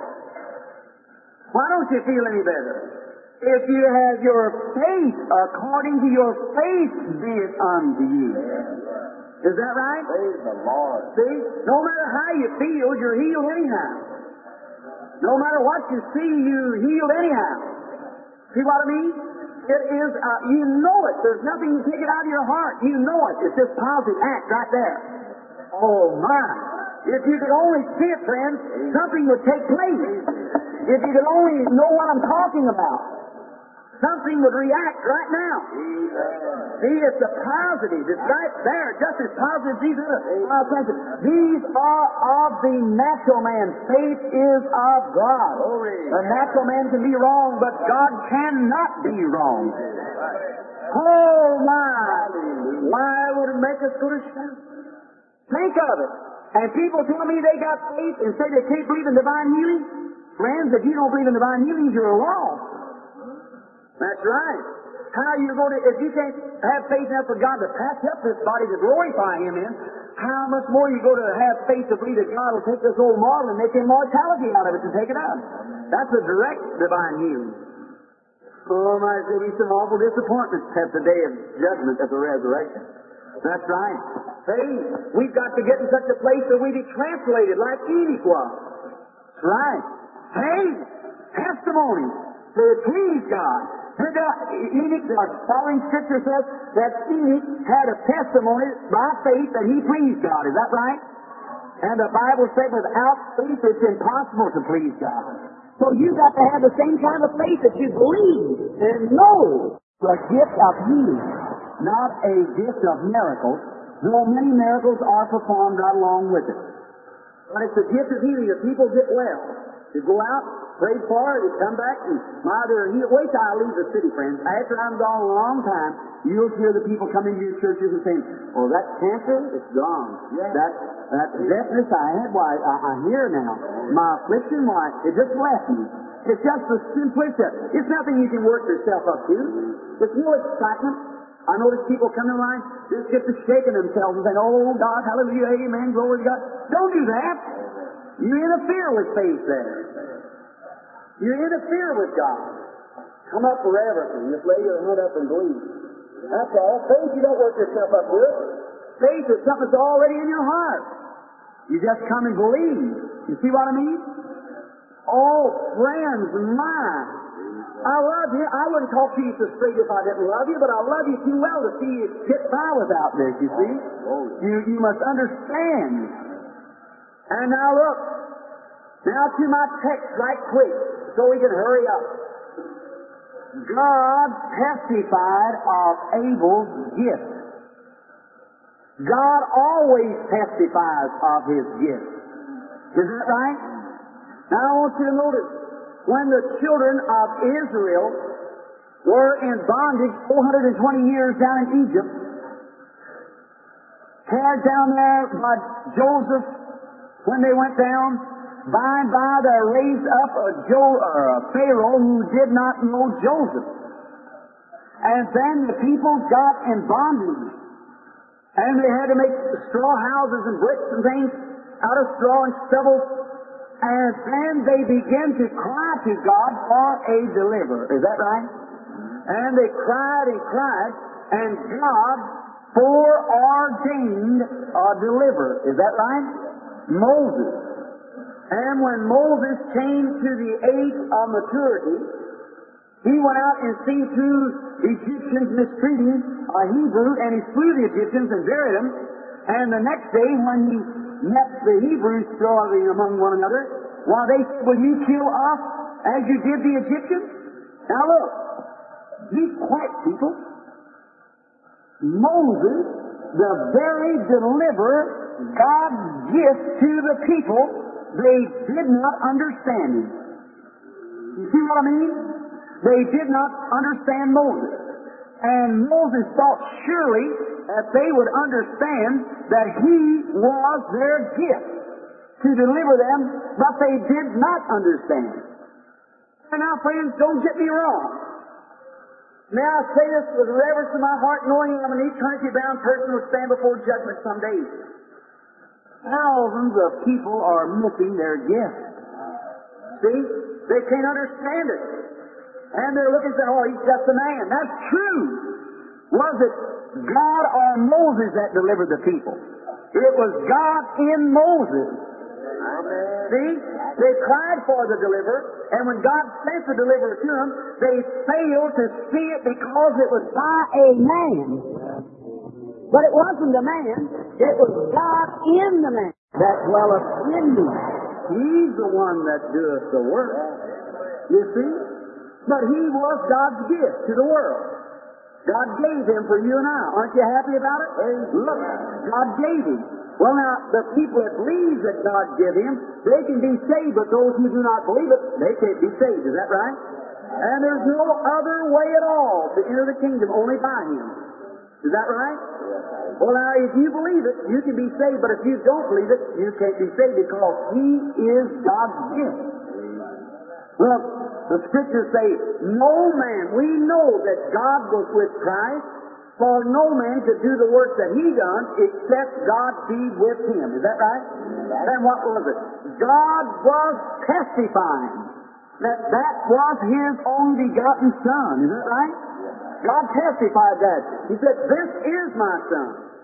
Why don't you feel any better? If you have your faith, according to your faith be it unto you. Is that right? Praise the Lord. See? No matter how you feel, you're healed anyhow. No matter what you see, you're healed anyhow. See what I mean? It is, you know it. There's nothing to take it out of your heart. You know it. It's this positive act right there. Oh my. If you could only see it, friends, something would take place. If you could only know what I'm talking about, something would react right now. See, it's a positive. It's right there, just as positive as these other senses. These are of the natural man. Faith is of God. The natural man can be wrong, but God cannot be wrong. Oh my! Why would it make us go to shout? Think of it. And people tell me they got faith and say they can't believe in divine healing. Friends, if you don't believe in divine healing, you're lost. That's right. How you going to, if you can't have faith enough for God to patch up this body to glorify Him in, how much more you go to have faith to believe that God will take this old model and make immortality out of it to take it up? That's a direct divine healing. Oh my, there'll be some awful disappointments at the day of judgment at the resurrection. That's right. See, we've got to get in such a place that we be translated like Enoch was. That's right. Hey, testimony to please God. Enoch, the following scripture says that Enoch had a testimony by faith that he pleased God. Is that right? And the Bible said without faith it's impossible to please God. So you've got to have the same kind of faith that you believe and know the gift of healing, not a gift of miracles, though many miracles are performed right along with it. But it's a gift of healing that people get well. You go out, pray for it, you come back, and they're healed. Wait till I leave the city, friends. After I'm gone a long time, you'll hear the people coming to your churches and saying, "Oh, that cancer, it's gone. Yeah. That deafness I had, why, I hear now. My affliction, why, it just left me." It's just the simplicity. It's nothing you can work yourself up to. There's no excitement. I notice people come in line, just get to shaking themselves and saying, "Oh, God, hallelujah, amen, glory to God." Don't do that. You interfere with faith there. You interfere with God. Come up for everything. Just lay your hand up and believe. That's all. Faith, you don't work yourself up to it. Faith is something that's already in your heart. You just come and believe. You see what I mean? Oh, friends mine, I love you. I wouldn't talk to you so straight if I didn't love you, but I love you too well to see you get by without this, you see? You must understand. And now look, now to my text right quick, so we can hurry up. God testified of Abel's gift. God always testifies of His gift. Is that right? Now I want you to notice, when the children of Israel were in bondage 420 years down in Egypt, carried down there by Joseph, when they went down, by and by they raised up a Pharaoh who did not know Joseph. And then the people got in bondage. And they had to make straw houses and bricks and things out of straw and stubble. And then they began to cry to God for a deliverer. Is that right? And they cried and cried, and God foreordained a deliverer. Is that right? Moses. And when Moses came to the age of maturity, he went out and seen two Egyptians mistreating a Hebrew, and he slew the Egyptians and buried them. And the next day, when he met the Hebrews struggling among one another, while they said, "Will you kill us as you did the Egyptians?" Now look, be quiet, people. Moses, the very deliverer, God's gift to the people, they did not understand him. You see what I mean? They did not understand Moses. And Moses thought surely that they would understand that he was their gift to deliver them, but they did not understand. And now, friends, don't get me wrong. May I say this with reverence in my heart, knowing I'm an eternity-bound person who will stand before judgment someday. Thousands of people are missing their gift. See? They can't understand it. And they're looking and saying, "Oh, he's just a man." That's true. Was it God or Moses that delivered the people? It was God in Moses. Amen. See? They cried for the deliverer, and when God sent the deliverer to them, they failed to see it because it was by a man. But it wasn't a man, it was God in the man that dwelleth in me. He's the one that doeth the work. You see? But he was God's gift to the world. God gave him for you and I. Aren't you happy about it? Look, God gave him. Well, now, the people that believe that God gave him, they can be saved, but those who do not believe it, they can't be saved. Is that right? And there's no other way at all to enter the kingdom, only by him. Is that right? Well, now, if you believe it, you can be saved, but if you don't believe it, you can't be saved because he is God's gift. Well, the scriptures say, no man, we know that God was with Christ, for no man could do the work that he done except God be with him. Is that right? Then what was it? God was testifying that that was his only begotten Son. Is that right? God testified that. He said, "This is my Son,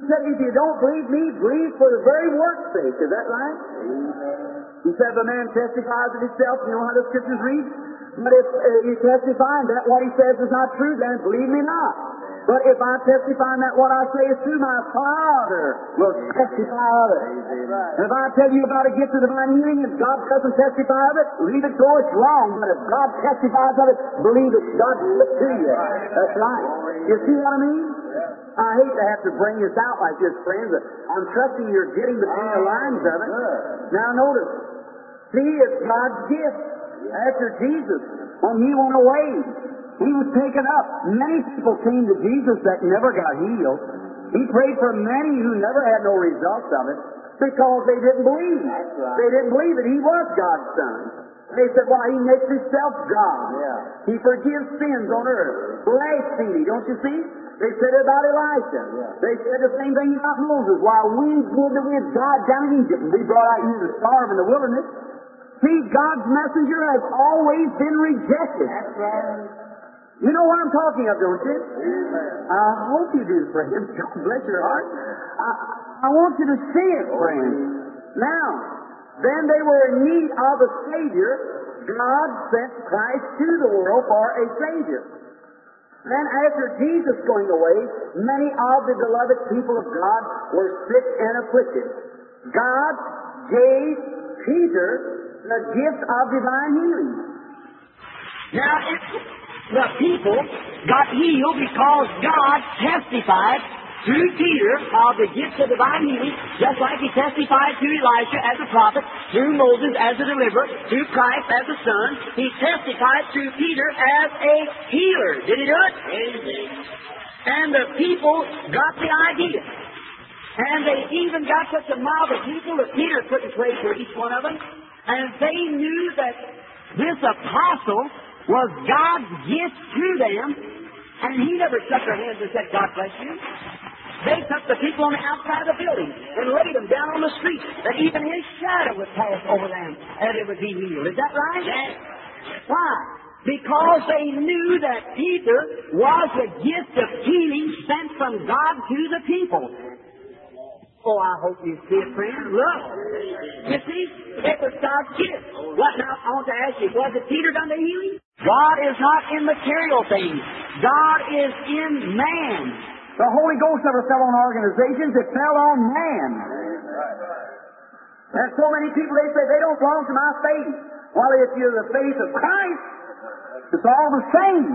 said, if you don't believe me, believe for the very work's sake. Is that right? He said, if a man testifies of himself, you know how the Scriptures read? But if you testify and that what he says is not true, then believe me not. But if I testify and that what I say is true, my Father will testify of it. And if I tell you about a gift of divine healing and God doesn't testify of it, leave it so it's wrong. But if God testifies of it, believe it. God gives it to you. That's right. You see what I mean? I hate to have to bring this out like this, friends. I'm trusting you're getting between the lines of it. Now notice, see, it's God's gift. After Jesus, when He went away, He was taken up. Many people came to Jesus that never got healed. He prayed for many who never had no results of it because they didn't believe. They didn't believe that He was God's Son. They said, well, He makes Himself God. He forgives sins on earth. Blasphemy, don't you see? They said it about Elisha. They said the same thing about Moses. While we had died down in Egypt and be brought out here to starve in the wilderness, see, God's messenger has always been rejected. That's right. You know what I'm talking of, don't you? I hope you do, friends. God bless your heart. I want you to see it, friends. Now, then they were in need of a Savior. God sent Christ to the world for a Savior. Then after Jesus going away, many of the beloved people of God were sick and afflicted. God gave Peter the gift of divine healing. Now, the people got healed because God testified through Peter of the gift of divine healing, just like He testified to Elisha as a prophet, through Moses as a deliverer, through Christ as a son. He testified through Peter as a healer. Did He do it? And the people got the idea. And they even got such a mob of people that Peter couldn't pray for each one of them. And they knew that this apostle was God's gift to them, and he never shook their hands and said, God bless you. They took the people on the outside of the building and laid them down on the street, that even his shadow would pass over them, and it would be healed. Is that right? Why? Because they knew that Peter was the gift of healing sent from God to the people. Oh, I hope you see it, friend. Look. You see, it was God's gift. What now? I want to ask you, was it Peter done the healing? God is not in material things. God is in man. The Holy Ghost never fell on organizations. It fell on man. There's so many people, they say they don't belong to my faith. Well, if you're the faith of Christ, it's all the same.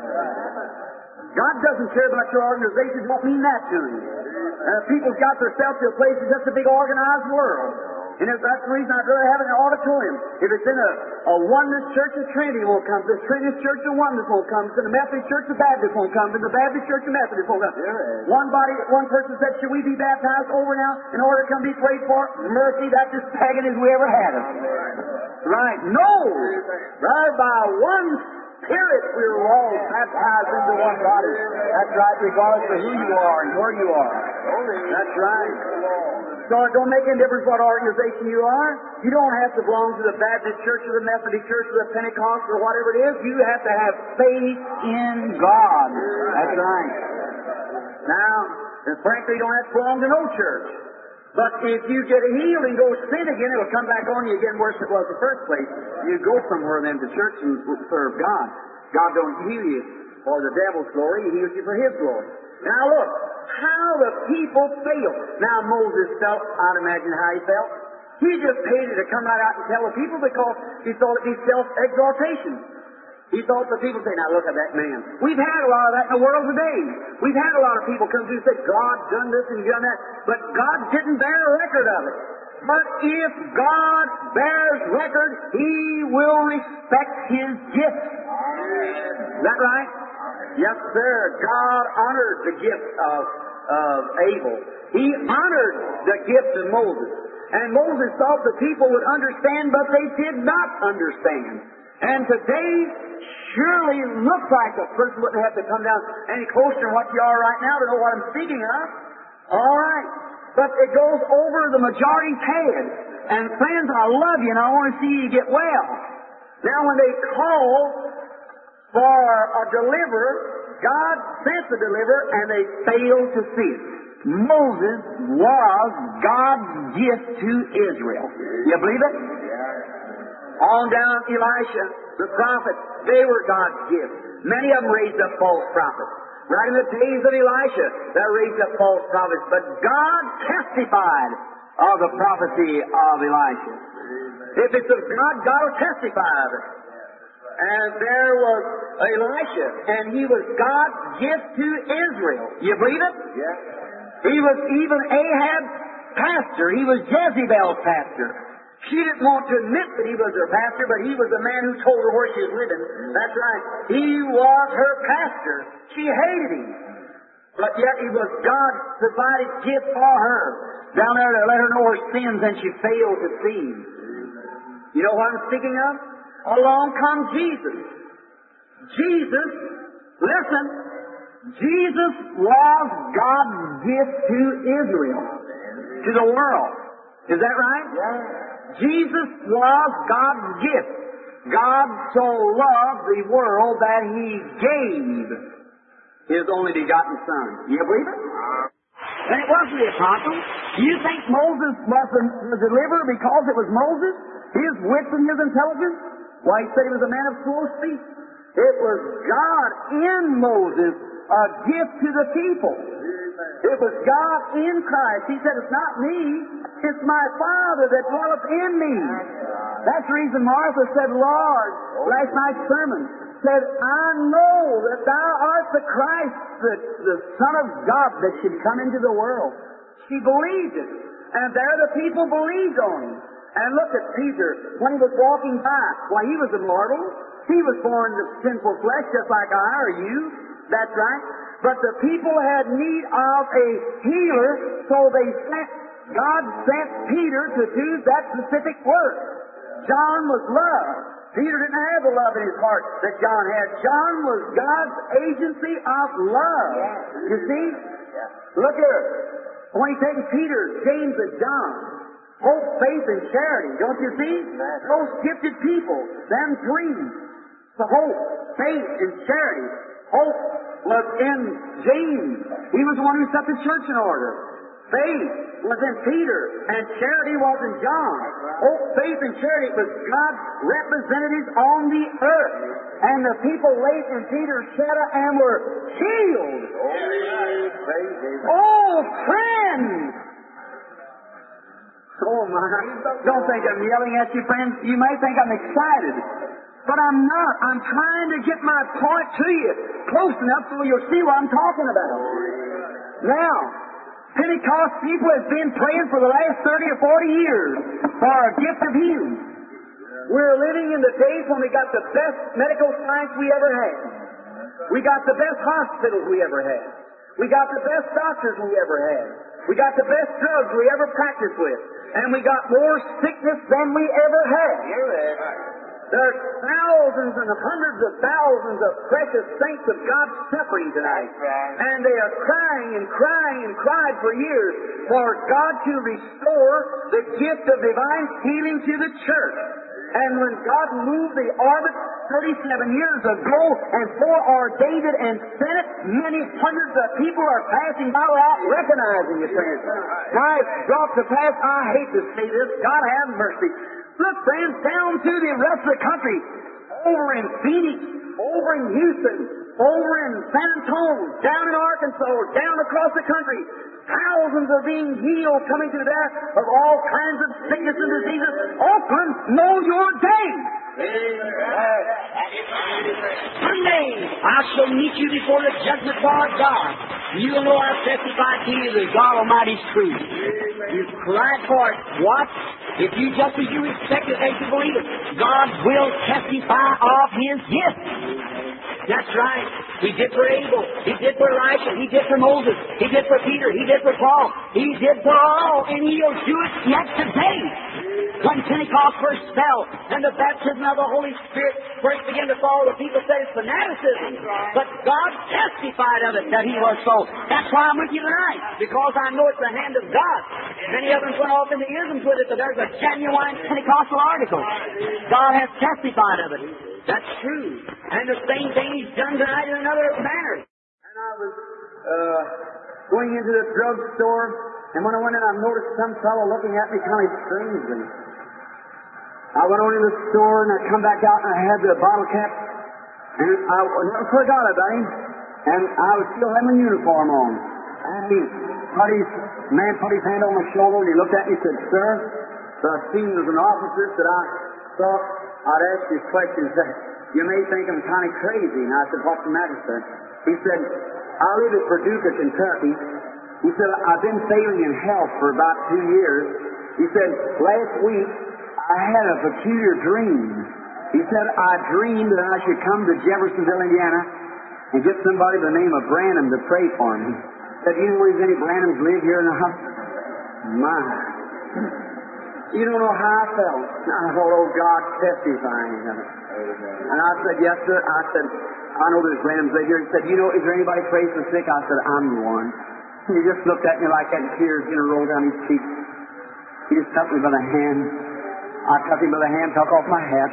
God doesn't care about your organization. It don't mean that to Him. People's got themselves to a place that's just a big organized world. And that's the reason I'd rather have it in an auditorium. If it's in a oneness church, the Trinity won't come. If it's Trinity church, the oneness won't come. If it's in the Methodist church, the Baptist won't come. If it's the Baptist church, the Methodist won't come. One person said, should we be baptized over now in order to come be prayed for? Mercy, that's as pagan as we ever had it. Right. No! Right, by one Spirit we were all baptized into one body. That's right, regardless of who you are and where you are. That's right. So it don't make any difference what organization you are. You don't have to belong to the Baptist church or the Methodist church or the Pentecost or whatever it is. You have to have faith in God. That's right. Now, and frankly, you don't have to belong to no church. But if you get healed and go sin again, it'll come back on you again worse than it was in the first place. You go somewhere then to church and serve God. God don't heal you for the devil's glory. He heals you for His glory. Now look, how the people failed. Now Moses felt, I'd imagine how he felt. He just hated to come right out and tell the people because he thought it'd be self-exaltation. He thought the people say, now look at that man. We've had a lot of that in the world today. We've had a lot of people come through and say, God's done this and done that. But God didn't bear a record of it. But if God bears record, He will respect His gift. Is that right? Yes, sir. God honored the gift of Abel. He honored the gift of Moses. And Moses thought the people would understand, but they did not understand. And today, surely looks like a person wouldn't have to come down any closer than what you are right now to know what I'm speaking of. All right. But it goes over the majority's head. And friends, I love you and I want to see you get well. Now when they call for a deliverer, God sent the deliverer and they failed to see it. Moses was God's gift to Israel. You believe it? On down Elisha, the prophet, they were God's gift. Many of them raised up false prophets. Right in the days of Elisha, they raised up false prophets. But God testified of the prophecy of Elisha. If it's of God, God will testify of it. And there was Elisha, and he was God's gift to Israel. You believe it? Yeah. He was even Ahab's pastor. He was Jezebel's pastor. She didn't want to admit that he was her pastor, but he was the man who told her where she was living. That's right. He was her pastor. She hated him. But yet he was God's provided gift for her. Down there to let her know her sins, and she failed to see. You know what I'm speaking of? Along comes Jesus. Jesus, listen, Jesus was God's gift to Israel, to the world. Is that right? Yeah. Jesus was God's gift. God so loved the world that He gave His only begotten Son. You believe it? And it wasn't the apostle. Do you think Moses was the deliverer because it was Moses? His wits and his intelligence? Why, he said he was a man of slow speech. It was God in Moses, a gift to the people. It was God in Christ. He said, it's not me, it's my Father that dwelleth in me. That's the reason Martha said, Lord, last night's sermon, said, I know that thou art the Christ, the Son of God that should come into the world. She believed it. And there the people believed on him. And look at Peter, when he was walking by. Why, he was immortal. He was born of sinful flesh just like I or you. That's right. But the people had need of a healer, so God sent Peter to do that specific work. John was love. Peter didn't have the love in his heart that John had. John was God's agency of love. You see? Look here. When he takes Peter, James, and John, hope, faith, and charity. Don't you see? Those gifted people, them three. The hope, faith, and charity. Hope was in James. He was the one who set the church in order. Faith was in Peter, and charity was in John. Hope, faith, and charity was God's representatives on the earth. And the people laid in Peter's shadow and were healed. Oh, friends! Oh, my. Don't think I'm yelling at you, friends. You may think I'm excited. But I'm not. I'm trying to get my point to you close enough so you'll see what I'm talking about. Now, Pentecost people have been praying for the last 30 or 40 years for a gift of healing. We're living in the days when we got the best medical science we ever had. We got the best hospitals we ever had. We got the best doctors we ever had. We got the best drugs we ever practiced with. And we got more sickness than we ever had. There's thousands and hundreds of thousands of precious saints of God suffering tonight. And they are crying and crying and cried for years for God to restore the gift of divine healing to the church. And when God moved the orbit 37 years ago and foreordained it and sent it, many hundreds of people are passing by without recognizing it, friends. Now it's brought to pass, I hate to say this, God have mercy. Look, friends, down to the rest of the country, over in Phoenix, over in Houston, over in San Antonio, down in Arkansas, down across the country, thousands are being healed, coming to the death of all kinds of sickness and diseases. Oakland, know your day. Sunday, I shall meet you before the judgment bar of God. You will know I've testified to you that God Almighty is true. You cried for it. What? If you just as you expect it, as you believe it, God will testify of His gift. That's right. He did for Abel. He did for Elisha. He did for Moses. He did for Peter. He did for Paul. He did for all, and He'll do it yet today. When Pentecost first fell, and the baptism of the Holy Spirit first began to fall, the people said it's fanaticism. But God testified of it that He was so. That's why I'm with you tonight, because I know it's the hand of God. Many of them went off into isms with it, but there's a genuine Pentecostal article. God has testified of it. That's true. And the same thing He's done tonight in another manner. And I was going into the drugstore, and when I went in, I noticed some fellow looking at me kind of strangely. I went on in the store, and I come back out, and I had the bottle cap, and I never forgot about him, and I was still having my uniform on. And man put his hand on my shoulder, and he looked at me and said, "Sir, the scene was an officer," said, "I thought I'd ask you a question. You may think I'm kind of crazy." And I said, "What's the matter, sir?" He said, "I live at Paducah, Kentucky." He said, "I've been failing in health for about 2 years." He said, "Last week, I had a peculiar dream." He said, "I dreamed that I should come to Jeffersonville, Indiana, and get somebody by the name of Branham to pray for me." He said, "You know if any Branhams live here in the house?" My. You don't know how I felt. I thought, "Oh, God, testifying of it." And I said, "Yes, sir." I said, "I know there's Branhams live here." He said, "You know, is there anybody prays for the sick?" I said, "I'm the one." And he just looked at me like that, and tears rolled down his cheeks. He just took me by the hand. I took him by the hand, took off my hat,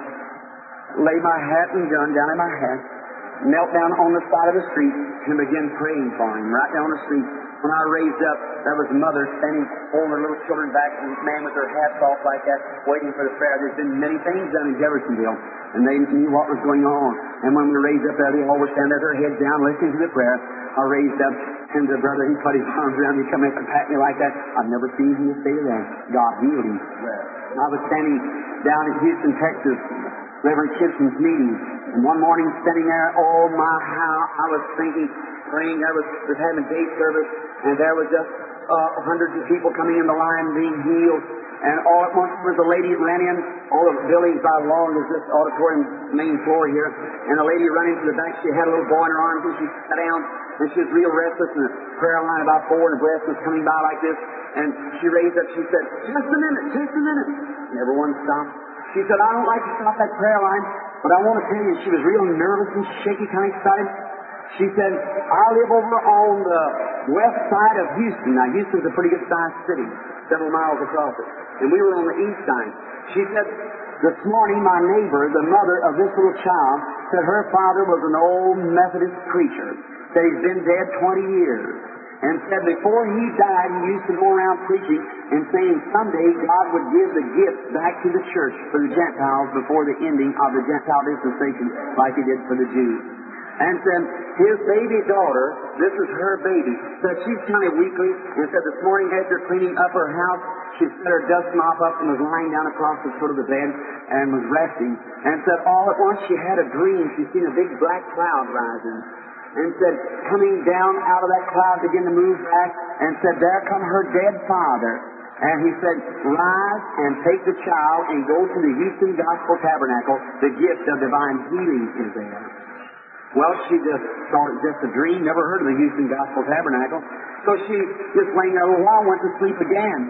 laid my hat and gun down in my hat, knelt down on the side of the street, and began praying for him right down the street. When I raised up, there was a mother standing holding her little children back, and this man with their hats off like that, waiting for the prayer. There's been many things done in Jeffersonville, and they knew what was going on. And when we raised up there, they all would stand there, their heads down, listening to the prayer. I raised up, and the brother, he put his arms around me, come up and pat me like that. I've never seen him say that. God healed him. I was standing down in Houston, Texas, Reverend Simpson's meeting, and one morning standing there, oh my, how I was thinking, praying. I was having day service, and there was just hundreds of people coming in the line being healed. And all at once there was a lady that ran in. All the buildings by long as this auditorium main floor here, and a lady ran into the back. She had a little boy in her arms, and she sat down, and she was real restless. And the prayer line about 4, and the breath was coming by like this. And she raised up. She said, "Just a minute, just a minute." And everyone stopped. She said, "I don't like to stop that prayer line, but I want to tell you," she was real nervous and shaky, kind of excited. She said, "I live over on the west side of Houston." Now, Houston's a pretty good-sized city, several miles across it. And we were on the east side. She said, "This morning, my neighbor, the mother of this little child, said her father was an old Methodist preacher. Said he's been dead 20 years. And said before he died, he used to go around preaching and saying someday God would give the gifts back to the church for the Gentiles before the ending of the Gentile dispensation, like he did for the Jews. And said his baby daughter, this is her baby, said she's kind of weakly, and said this morning after cleaning up her house, she set her dust mop up and was lying down across the foot of the bed and was resting. And said all at once she had a dream. She seen a big black cloud rising. And said, coming down out of that cloud, began to move back, and said, there come her dead father. And he said, rise and take the child and go to the Houston Gospel Tabernacle. The gift of divine healing is there. Well, she just thought it was just a dream, never heard of the Houston Gospel Tabernacle. So she just laying there a little while, went to sleep again.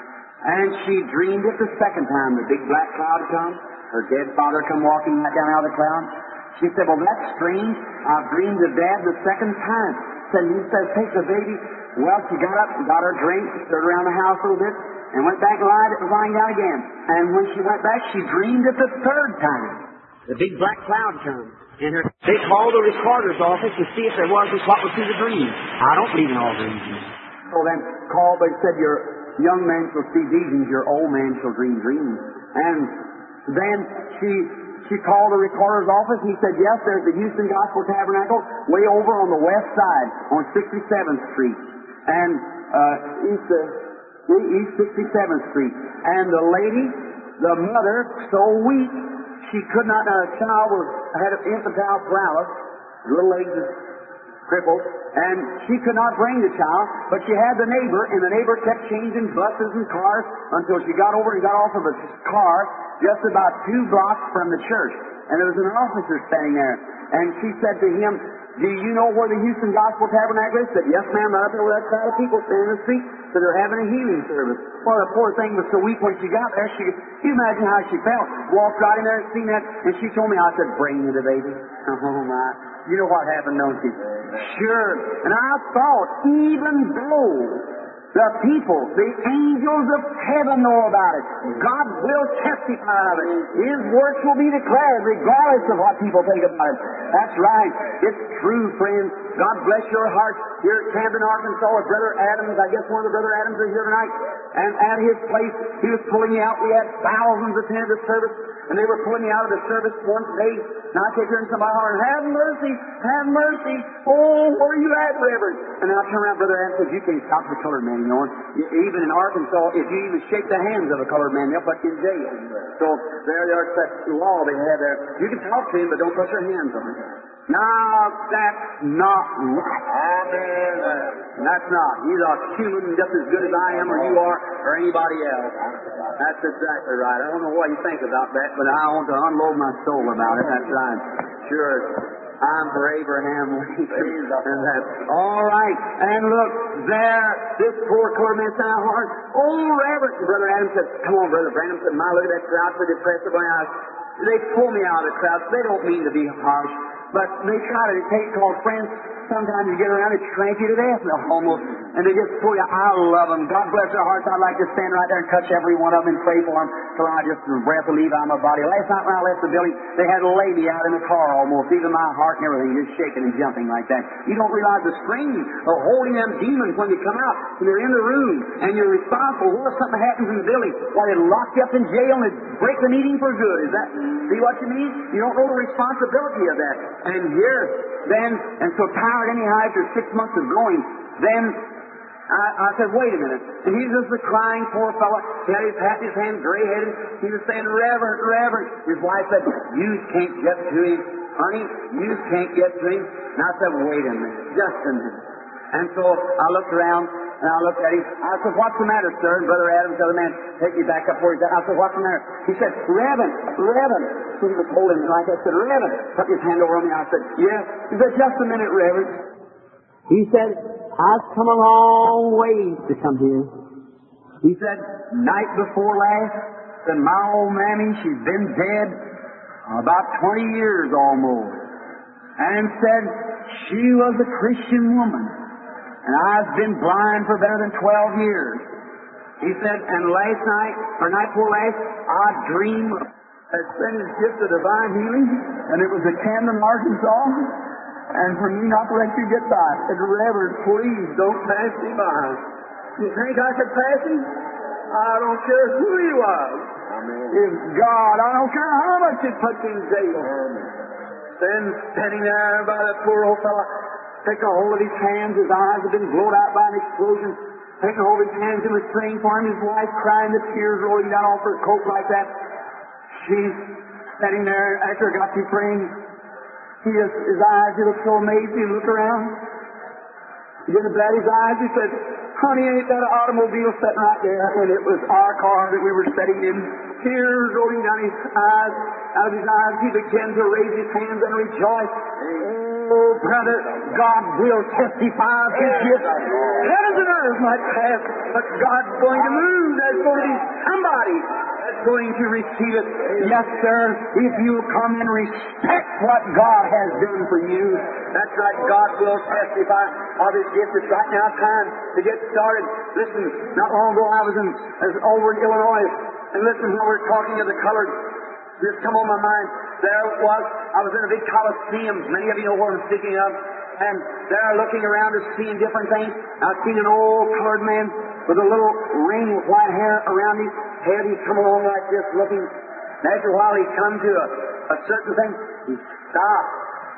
And she dreamed it the second time. The big black cloud come, her dead father come walking right down out of the cloud. She said, well, that's strange. I've dreamed of Dad the second time. So he says, take the baby. Well, she got up and got her drink, stirred around the house a little bit, and went back and lying down again. And when she went back, she dreamed it the third time. The big black cloud comes. And they called the recorder's office to see if there was what was in the dream. I don't believe in all dreams. So then called, they said, your young man shall see visions, your old man shall dream dreams. And then she called the recorder's office, and he said, yes, there's the Houston Gospel Tabernacle way over on the west side on 67th Street. And East 67th Street. And the lady, the mother, so weak, she could not, child had an infantile paralysis, little legs is crippled, and she could not bring the child, but she had the neighbor, and the neighbor kept changing buses and cars until she got over and got off of a car just about 2 blocks from the church. And there was an officer standing there, and she said to him, do you know where the Houston Gospel Tabernacle is? He said, yes, ma'am, right there where that crowd of people standing in the street. So they're having a healing service. Well, the poor thing was so weak when she got there, you imagine how she felt. Walked right in there and seen that, and she told me, I said, bring me the baby. Oh, my. You know what happened, don't you? Sure. And I thought, even though the people, the angels of heaven know about it. God will testify of it. His works will be declared regardless of what people think about it. That's right. It's true, friends. God bless your heart. Here at Camden, Arkansas, with Brother Adams, I guess one of the Brother Adams are here tonight, and at his place, he was pulling me out. We had thousands attend the service, and they were pulling me out of the service once a day. And I kept hearing somebody hollering, "Have mercy, have mercy. Oh, where are you at, Reverend?" And then I turned around, Brother Adams said, "You can't stop the colored man, you know. Even in Arkansas, if you even shake the hands of a colored man, they'll put you in jail." So there's that law they have there. You can talk to him, but don't put your hands on him. Now, that's not right. Amen. That's not. He's a human just as good as I am or you are or anybody else. That's exactly right. I don't know what you think about that, but I want to unload my soul about it. That's right. Sure. I'm for Abraham Lincoln. All right. And look, there, this poor colored man said, "Oh, Reverend." Brother Adams said, "Come on, Brother Branham." Said, "My, look at that crowd so depressed." They pull me out of the crowd. They don't mean to be harsh, but they try to take called friends. Sometimes you get around, it crank you to death almost. And they just pull you. I love them. God bless their hearts. I'd like to stand right there and touch every one of them and pray for them till I just breath will leave out of my body. Last night when I left the building, they had to lay me out in the car almost, even my heart and everything, just shaking and jumping like that. You don't realize the strain of holding them demons when you come out and they're in the room and you're responsible. What if something happens in the building? Why, they lock you up in jail and they break the meeting for good. Is that, see what you mean? You don't know the responsibility of that. And here, then, and so tired anyhow after 6 months of going, then I said, "Wait a minute." And he's just a crying poor fellow. He had his hand gray-headed. He was saying, "Reverend, Reverend." His wife said, "You can't get to him, honey. You can't get to him." And I said, "Wait a minute, just a minute." And so I looked around and I looked at him. I said, "What's the matter, sir?" And Brother Adams, the other man, take me back up where he's at. I said, "What's the matter?" He said, "Reverend, Reverend." So he was holding me like that. I said, "Reverend." Put his hand over me. I said, "Yes." He said, "Just a minute, Reverend." He said, "I've come a long ways to come here." He said, "Night before last, said my old mammy, she's been dead about 20 years almost. And said she was a Christian woman. And I've been blind for better than 12 years. He said, and last night, or night before last, I dreamed that sent his gift of divine healing, and it was at Camden, Arkansas. And for me not to let you get by, I said, "Reverend, please don't pass me by." You think I could pass him? I don't care who he was. Amen. If God, I don't care how much it puts in jail. Amen. Then standing there by that poor old fellow, taking a hold of his hands, his eyes had been blown out by an explosion. Taking a hold of his hands and was praying for him, his wife crying, the tears rolling down off her coat like that. She's standing there after I got through praying. His eyes, he looked so amazed, he looked around. He didn't bat his eyes, he said, "Honey, ain't that an automobile sitting right there?" And it was our car that we were sitting in. Tears rolling down his eyes. Out of his eyes, he began to raise his hands and rejoice. Oh, brother, God will testify of His gifts. Heavens and earth might pass, but God's going to move. There's going to be somebody that's going to receive it. Yes, sir, if you come and respect what God has done for you. That's right, God will testify of His gifts. It's right now time to get started. Listen, not long ago I was over in Illinois, and listen, when we're talking of the colored, just come on my mind. I was in a big coliseum. Many of you know what I'm speaking of. And there looking around and seeing different things. I seen an old colored man with a little ring with white hair around his head. He'd come along like this looking. And after a while he'd come to a certain thing. He stopped.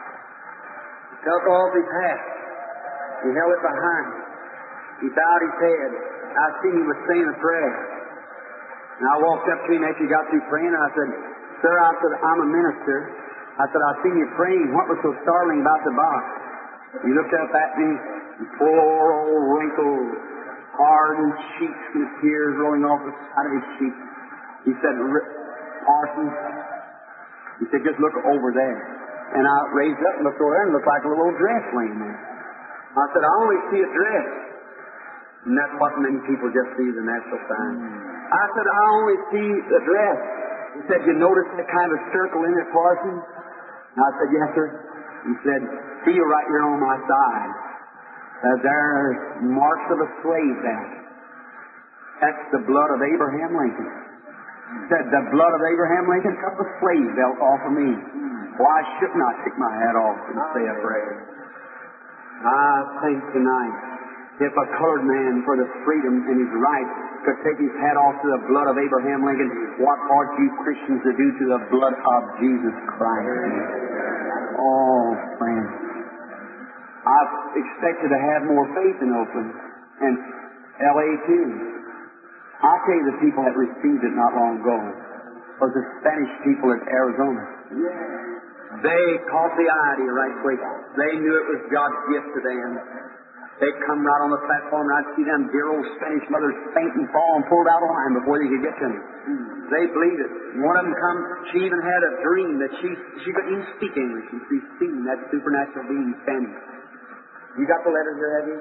He took off his hat. He held it behind. He bowed his head. I seen he was saying a prayer. And I walked up to him after he got through praying, and I said, "Sir," I said, "I'm a minister." I said, "I've seen you praying. What was so startling about the box?" He looked up at me, poor old wrinkled, hardened cheeks and tears rolling off the side of his cheeks. He said, "Parson," he said, "just look over there." And I raised up and looked over there and looked like a little old dress laying there. I said, "I only see a dress." And that's what many people just see, the natural sign. I said, "I only see the dress." He said, "You notice that kind of circle in it, Parson?" And I said, "Yes, sir." He said, "Feel right here on my side. There's marks of a slave there." That's the blood of Abraham Lincoln. Said the blood of Abraham Lincoln cut the slave belt off of me. Why shouldn't I take my hat off and say a prayer? I think tonight, if a colored man for the freedom and his rights could take his hat off to the blood of Abraham Lincoln, what ought you Christians to do to the blood of Jesus Christ? Oh, friends, I've expected to have more faith in Oakland and L.A. too. I'll tell you the people that received it not long ago was the Spanish people in Arizona. They caught the idea right quick. They knew it was God's gift to them. They come right on the platform and I'd see them dear old Spanish mothers faint and fall and pulled out of line before they could get to me. They believed it. One of them come, she even had a dream that she couldn't even speak English, and she's seen that supernatural being standing. You got the letters there, have you?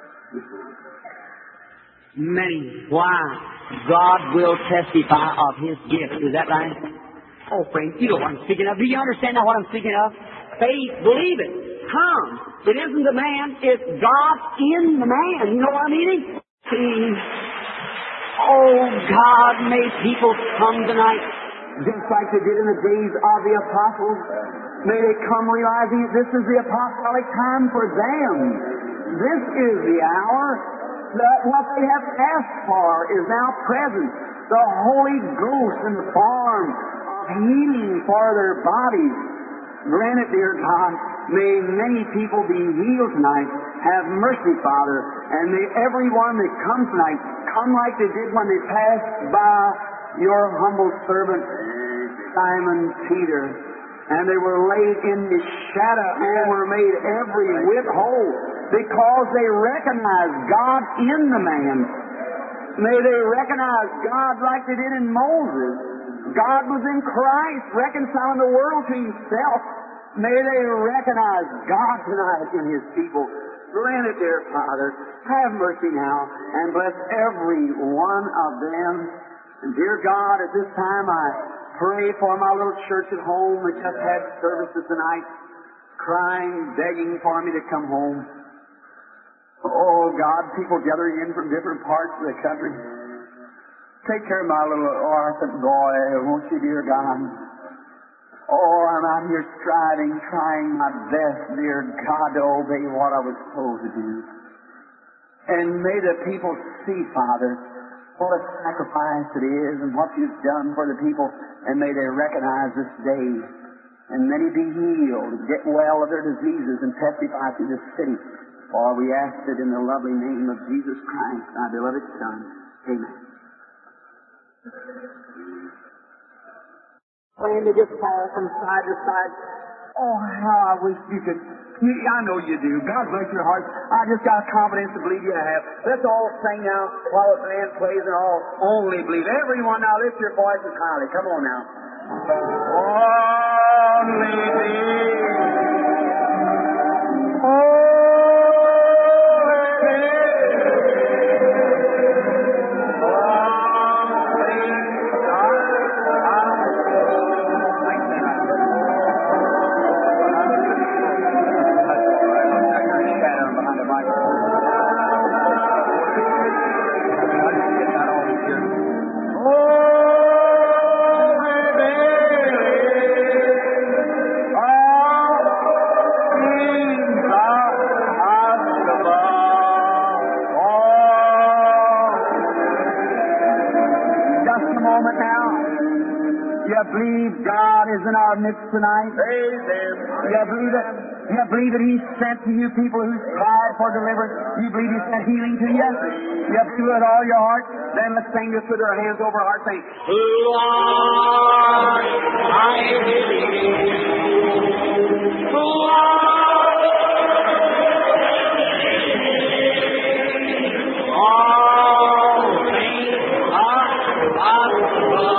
Many. Why? God will testify of His gift. Is that right? Oh, friends, you know what I'm speaking of. Do you understand now what I'm speaking of? Faith, believe it. Come. It isn't the man, it's God in the man. You know what I mean? See? Oh, God, may people come tonight just like they did in the days of the apostles. May they come realizing this is the apostolic time for them. This is the hour that what they have asked for is now present. The Holy Ghost in the form of healing for their bodies. Grant it, dear God, may many people be healed tonight. Have mercy, Father, and may everyone that comes tonight come like they did when they passed by your humble servant, Simon Peter. And they were laid in the shadow and were made every whit whole because they recognized God in the man. May they recognize God like they did in Moses. God was in Christ, reconciling the world to Himself. May they recognize God tonight in His people. Grant it, dear Father. Have mercy now and bless every one of them. And dear God, at this time I pray for my little church at home that just had services tonight, crying, begging for me to come home. Oh God, people gathering in from different parts of the country. Take care of my little orphan boy, won't you, dear God? Oh, I'm out here striving, trying my best, dear God, to obey what I was told to do. And may the people see, Father, what a sacrifice it is and what You've done for the people, and may they recognize this day. And many be healed, get well of their diseases, and testify to this city. For we ask it in the lovely name of Jesus Christ, our beloved Son. Amen. When they just fall from side to side. Oh, how I wish you could. I know you do. God bless your heart. I just got confidence to believe you have. Let's all sing now while the band plays and all only believe. Everyone now lift your voices highly. Come on now. Only believe. Oh. Believe God is in our midst tonight. Praise Him. You believe that He sent to you people who's cried for deliverance. You believe He sent healing to you. You believe with all your heart. Then let's sing this with our hands over our heart, saying, Lord, I believe. Lord, all things are possible.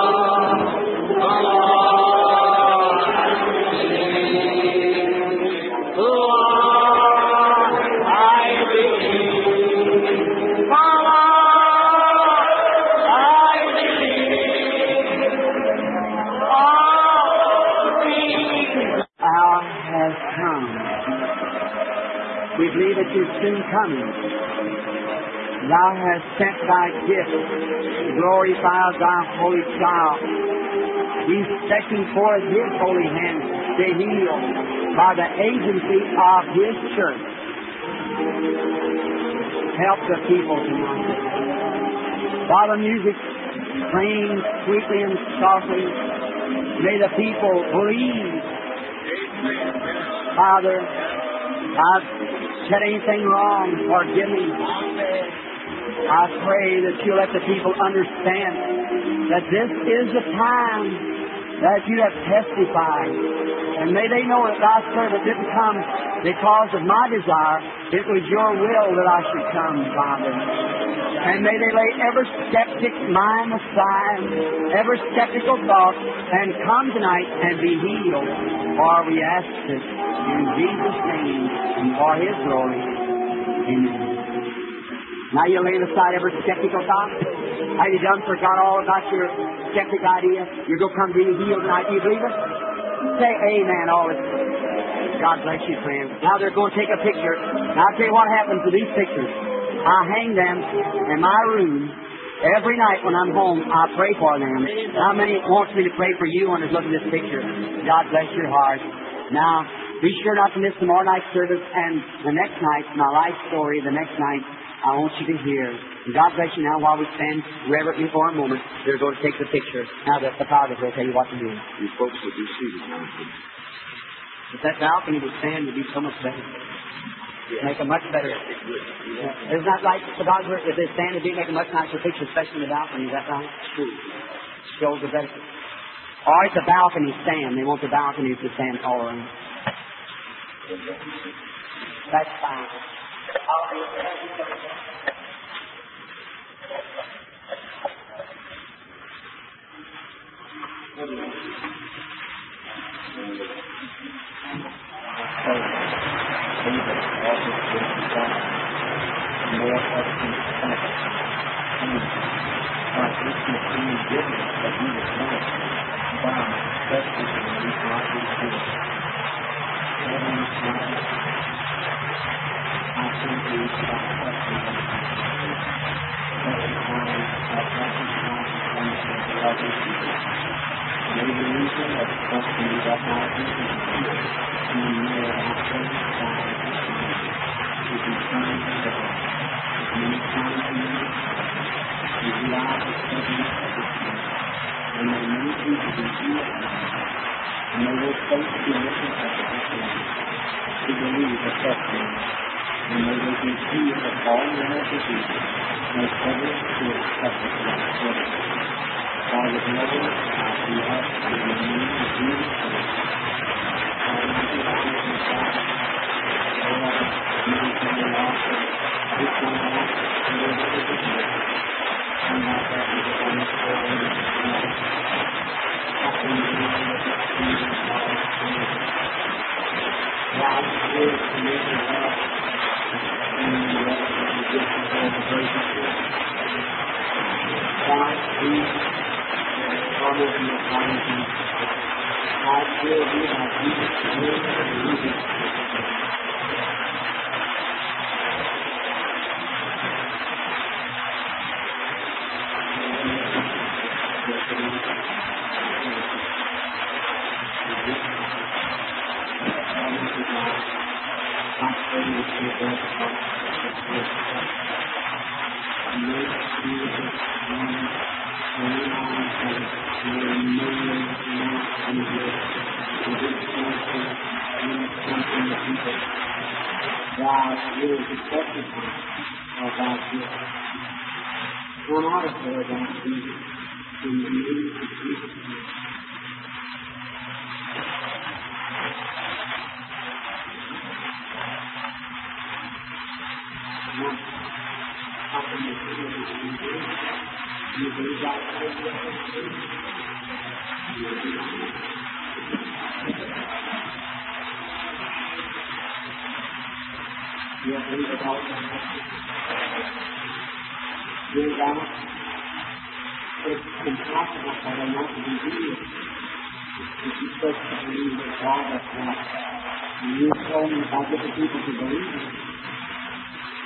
We believe that You're soon coming. Thou hast sent Thy gift to glorify Thy holy child. He's stretching forth His holy hand to heal by the agency of His church. Help the people tonight. While the music plays sweetly and softly, may the people believe. Father, I've said anything wrong, forgive me. I pray that you'll let the people understand that this is the time that you have testified. And may they know that Thy servant didn't come because of my desire. It was your will that I should come, Father. And may they lay every skeptic mind aside, every skeptical thought, and come tonight and be healed. For we ask this in Jesus' name and for His glory. Amen. Now you're laying aside every skeptical thought. Have you done forgot all about your skeptic idea? You're going to come to be healed tonight. Do you believe it? Say amen all this. God bless you, friends. Now they're going to take a picture. Now I'll tell you what happens to these pictures. I hang them in my room every night when I'm home. I pray for them. How many wants me to pray for you when they look at this picture? God bless your heart. Now, be sure not to miss tomorrow night's service and the next night, my life story, the next night. I want you to hear. God bless you. Now, while we stand reverently for a moment, they're going to take the picture. Now, the photographer will tell you what to do. You folks would be seated now. If that balcony would stand, it would be so much better. Yeah. Make a much better. Yeah. Isn't that right, photographer? If they stand, it would make a much nicer picture, especially in the balcony. Is that right? True. Shows the better. Or it's a balcony stand. They want the balconies to stand all around. That's fine.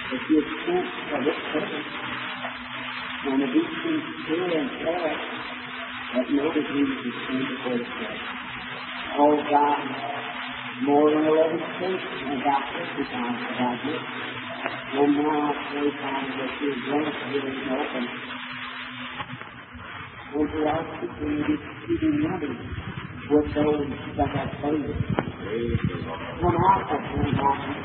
But the extent of its purpose, and of each thing still and fair, that no disease is seen before the church. Oh God, more than 11 states and about 50 times about this. And now I pray, Father, that you grant it is open. And to our people in this exceeding numbers with those that have faith. Come out of them, God.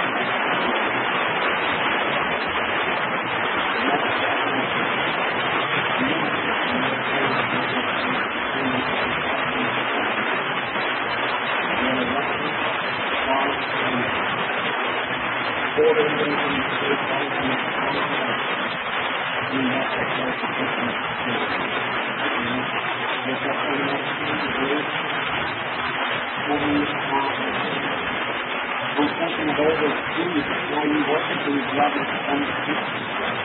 I'm thinking of all those things, how you work with these brothers and sisters.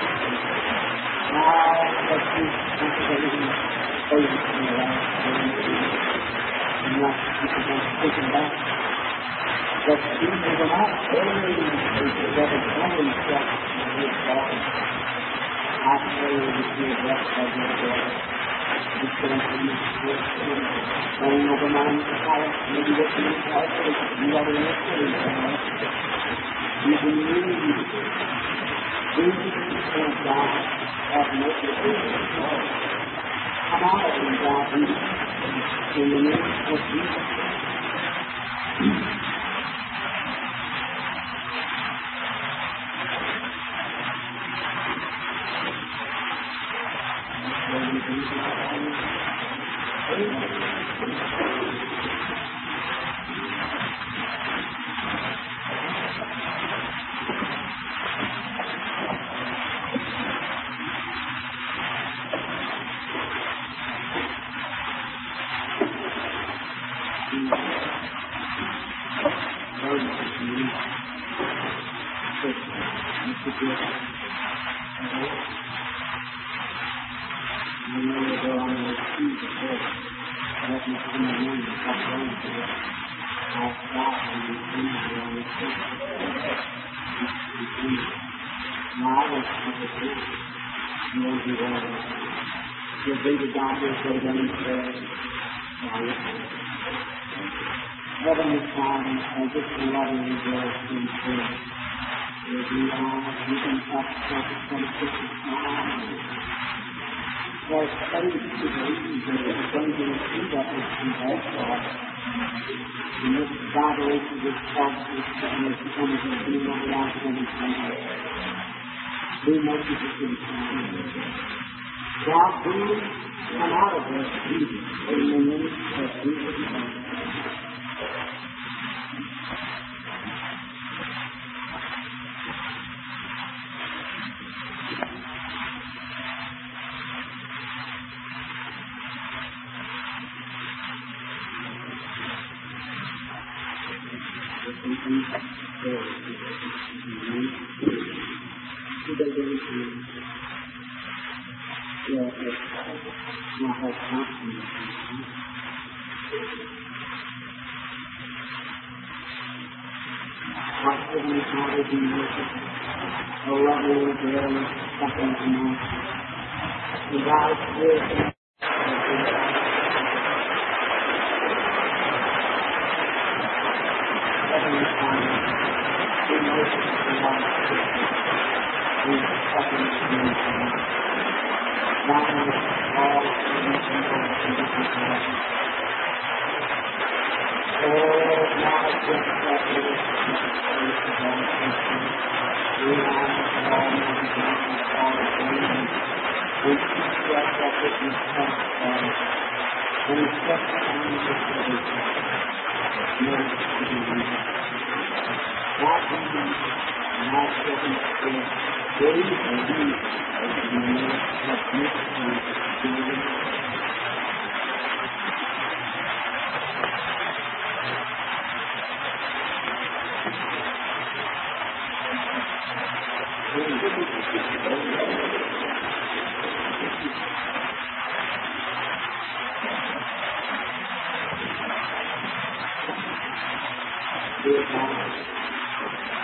Now that you've cultivated faith in the last 10 years, and not people don't take them back. But people are not buried in the people that have done themselves in this body. I pray that you bless our dear brother. We stand for you, praying over minds of heart, maybe what you need to help us, you are the mystery, you can read, and God, have mercy on us. Come out of them, God, in the name of Jesus. Heavenly Father, I just love you, rejoice in prayer. If you are, you can touch purpose from Christmas time. For faith to believe that it's going to receive that which you have taught. And this vibration, this thought, this goodness, comes and being of life and eternity. We make it a good time. God, please come out of this Jesus in the name of Jesus Christ.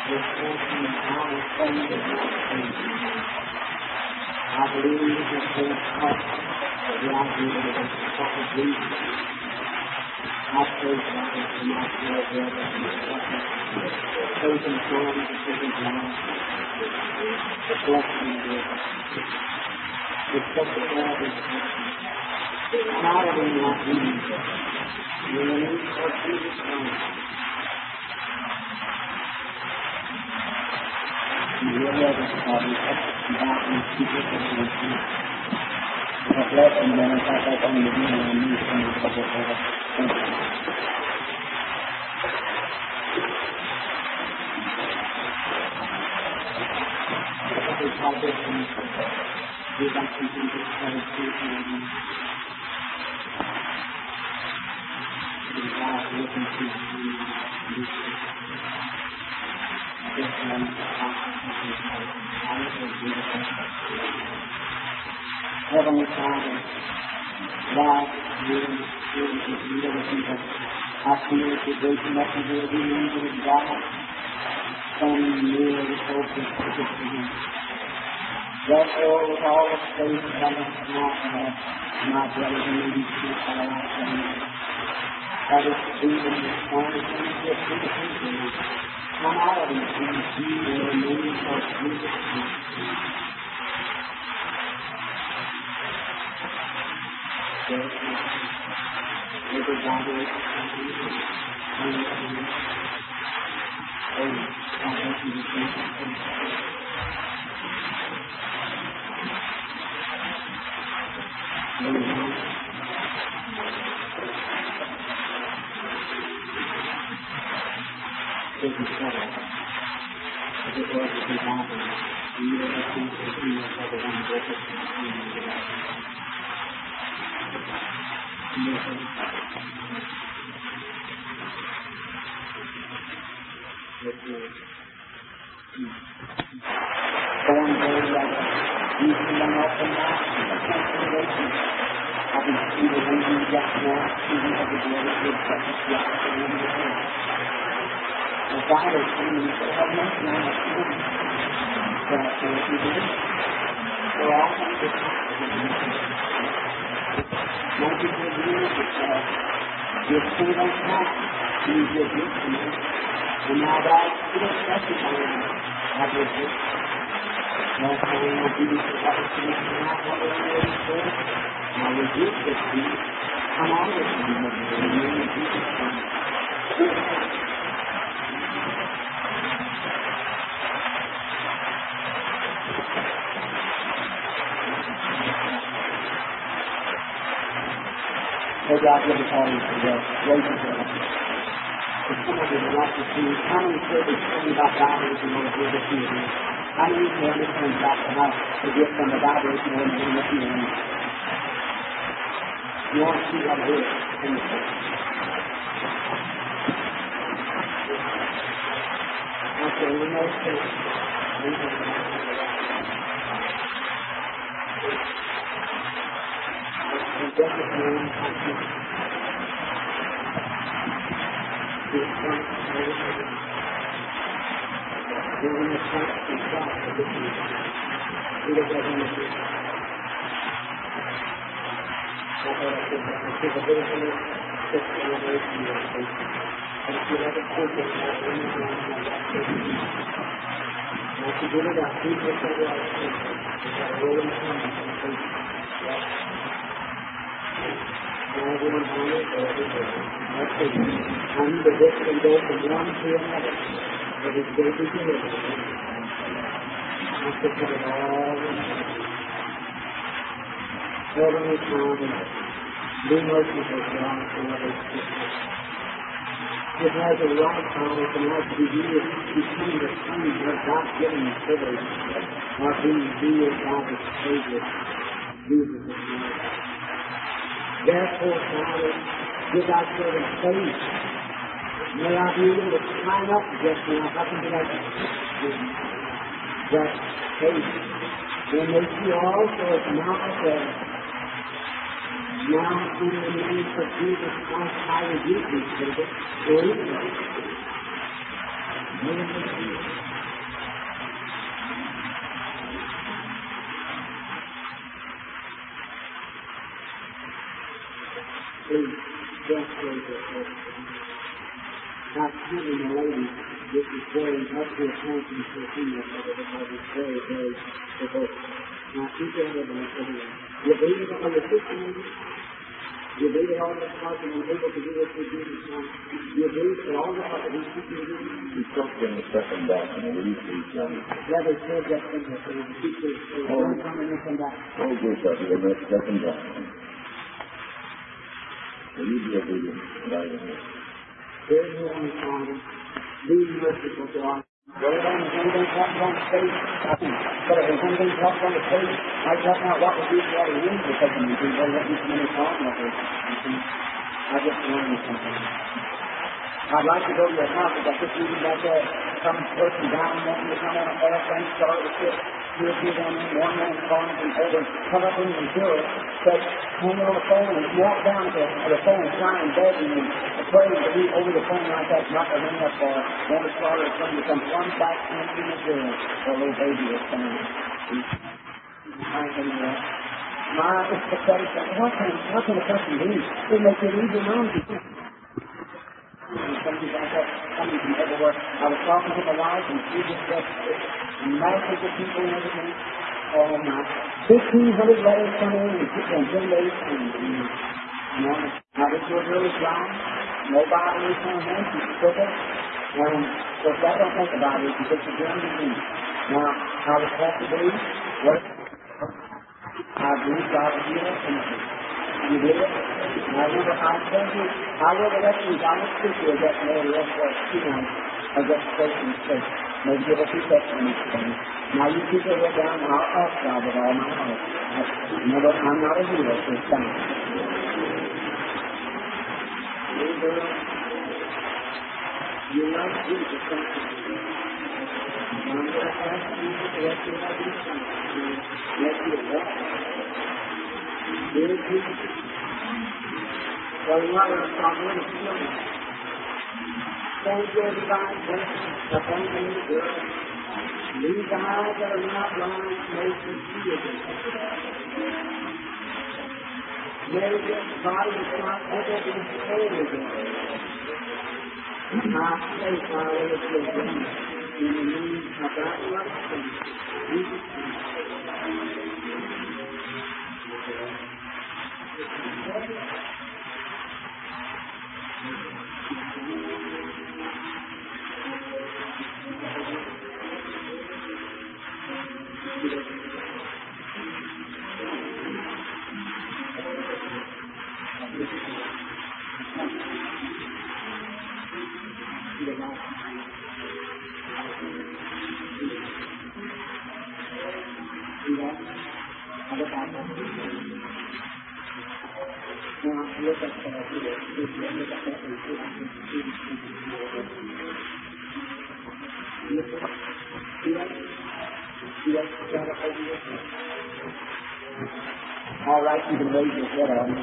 this person and all the things that not changing. I believe that there's help that the idea that it's what we do. I pray God that you might feel better and chosen time to take his life. The blessing of it. The special love is not only not easy. You know, for Jesus Christ. You will love us, Father, about these people that we see. The blessing then is like that only being on me from the couple of us. Thank you. Every project in this we'd like to do this kind of thing. God looking to you. This one is Heavenly Father, God, you and the Spirit of you that we have. I feel that you're great messenger of the angel of God, standing near the hope of the therefore, with all the faith that I have had, my brothers and ladies, who are out there, that is even the strongest thing to get through the people. Come out of these things, you in the name of Jesus Christ. Everybody is May God give us all these today. Raise your hand. If some of you would like to see how many children tell about Bibles and want to hear the feeling, how many families turn back to how to get from the Bibles and want to hear the feeling? You want to see what it is in the church. Okay, we know church. And just as you want to see the front of everything. You're in the front and back of the people. We don't have anything. I think a little bit of just celebration of things. And if you have a children, you have anything like that, now, if you really got people that are out there, you got a rolling time and things. Everyone on it, that's it. And the book can go from one to another. But it's going to be delivered. Have to put it all in there. Heavenly Father, be merciful to us and others. It has a right, Father, tonight to be become the sons of God-given privilege of being healed by the Savior, Jesus of Nazareth. Therefore, Father, give thy servant faith. May I be able to climb up just now, up into that faith. And may see also as Mount Olivet. Now, in the name of Jesus Christ, I rebuke these people. Please, just raise your head. Now, excuse me, ladies, this is very much your attention to the female mother because it's very, very provoking. Now, keep your head on everyone. You believe it on the system, you believe it all the heart and you're able to do what you do this time. You believe it all the heart that he's keeping you doing. He's talking a second back and release these young. Yeah, they said that thing that they keep this, don't come and come back. Oh, good, sir. You're not second back. Will you be obedient? Right in here. Dear Heavenly Father, be merciful to us. Whether there's anything talked on the stage, but if there's anything talked on the stage, I don't know what would be the other room to take them into. They let me come in and talk about it. I just learned something. I'd like to go to your house, but I just reading about that some person down wanting to come on an airplane, start with it. Two or three down there, one man calling from over, come up in the door, say, hang on the phone and walk down to the phone, crying, begging, and praying to be over the phone like that, not to ring up for want to start or something to come plunge back into the door. Or a little baby is coming. My, it's pathetic. What can a person do? It makes it easy known to do. Something like that, coming from everywhere. I was talking to my wife, and she just said, masses of people and everything. Oh my, 1,500 letters come in, and people in 10 days, and now this was really dry. Nobody was on hand, she's crooked. And so that don't think about it, because you're doing the thing. Now, I was happy to believe, what? I believe God will heal us, and you did it. I remember I told you, I will elections, I will speak to you that later, that's what, I guess, station state. Maybe give a few testimonies to me. Now you keep your head down, and I'll ask God with all my heart. Remember, I'm not a hero, so it's fine. Little girl, you love Jesus, don't you? I'm going to ask you to let you have your son. Let you walk. Dear Jesus, well, you are going to come with us. Thank you, divine blessing, upon the little girl. These eyes that are not blind, make them see again. May this body is not ever be whole again. My faith, my way of living, in the name of God, Lord, Jesus All right, you can raise your head on.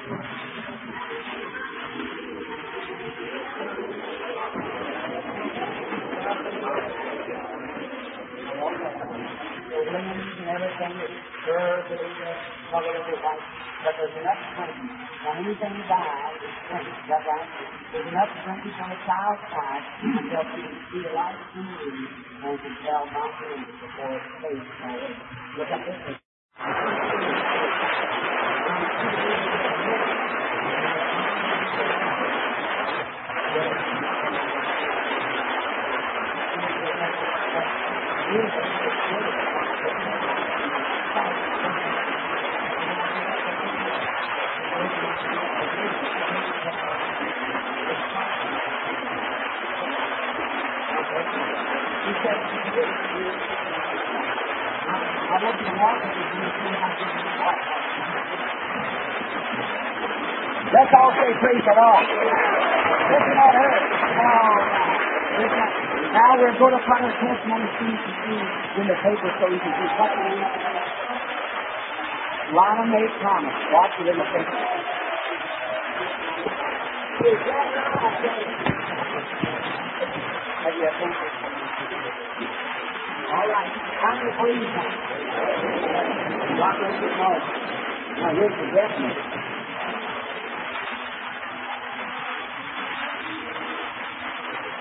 And everything is sure that it's covered up with white. But there's enough drinking. Now, anything you buy is drinking. Is that right? There's enough drinking from a child's side until you can see the light in the room and can tell not to leave before it's safe already. Look at this. Let's all say praise the Lord. Listen at her. Now we're going to put our testimony sheet to see in the paper so you can see what it is. Lana Mae Thomas. Watch it in the paper. All right. I'm the please. God bless you all. Now here's the definite.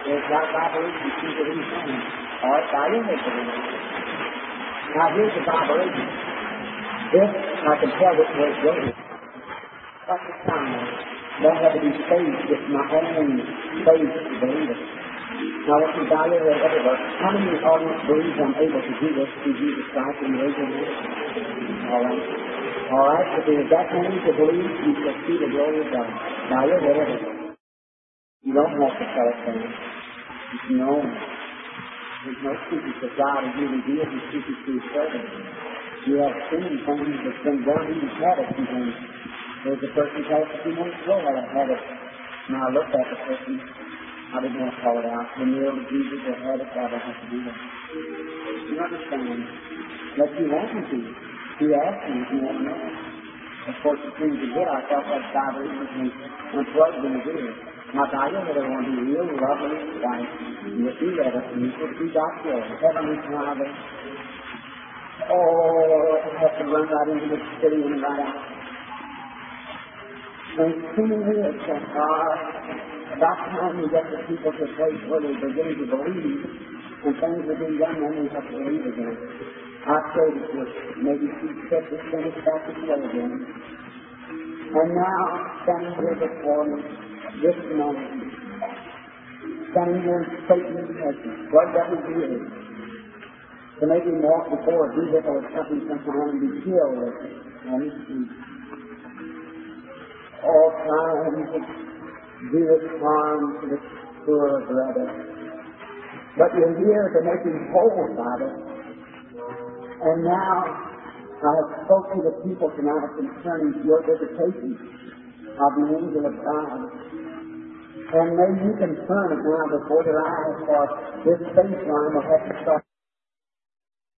There's got vibration, see what he's saying. All right, now you make it. Now here's the vibration. This, I can tell which way it goes. What's the sign? That had to be faith. It's my own faith to believe it. Now let's evaluate everywhere. How many of the audience believes I'm able to do this through Jesus Christ and raise your hand? All right. All right. If there's that many to believe, you shall see the glory of God. Now you're everywhere. You don't have to tell it to them. It's known. There's no secret that God has really revealed His secrets to His servants. You have seen things that's been done, even had it sometimes. There's a person tells us a few minutes ago that I had it. Now I looked at the person. I didn't want to call it out. The meal of Jesus or had it, I don't have to do that. You understand? But you want me to. He asked me if you want to know. Of course, as soon as you get, I felt like vibration unplugged in the video. Now, I know that I want to be real lovely, white. You'll see that if you should see God's will. Heavenly Father. Oh, I have to run right into the city and right out. And singing here, about time we get the people to a place where they're beginning to believe and things are being done, then we have to believe again. I pray that this maybe she set this finish back to play again. And now, standing here before me, this moment, standing here in Satan has plugged up his ears to make him walk before a vehicle or something sometime and be killed on his feet. All times of doeth harm to the poor brother. But you're here to make him whole, Father. And now I have spoke to the people tonight concerning your visitation of the angel of God. And may you confirm it now before their eyes, for this space line will have to start.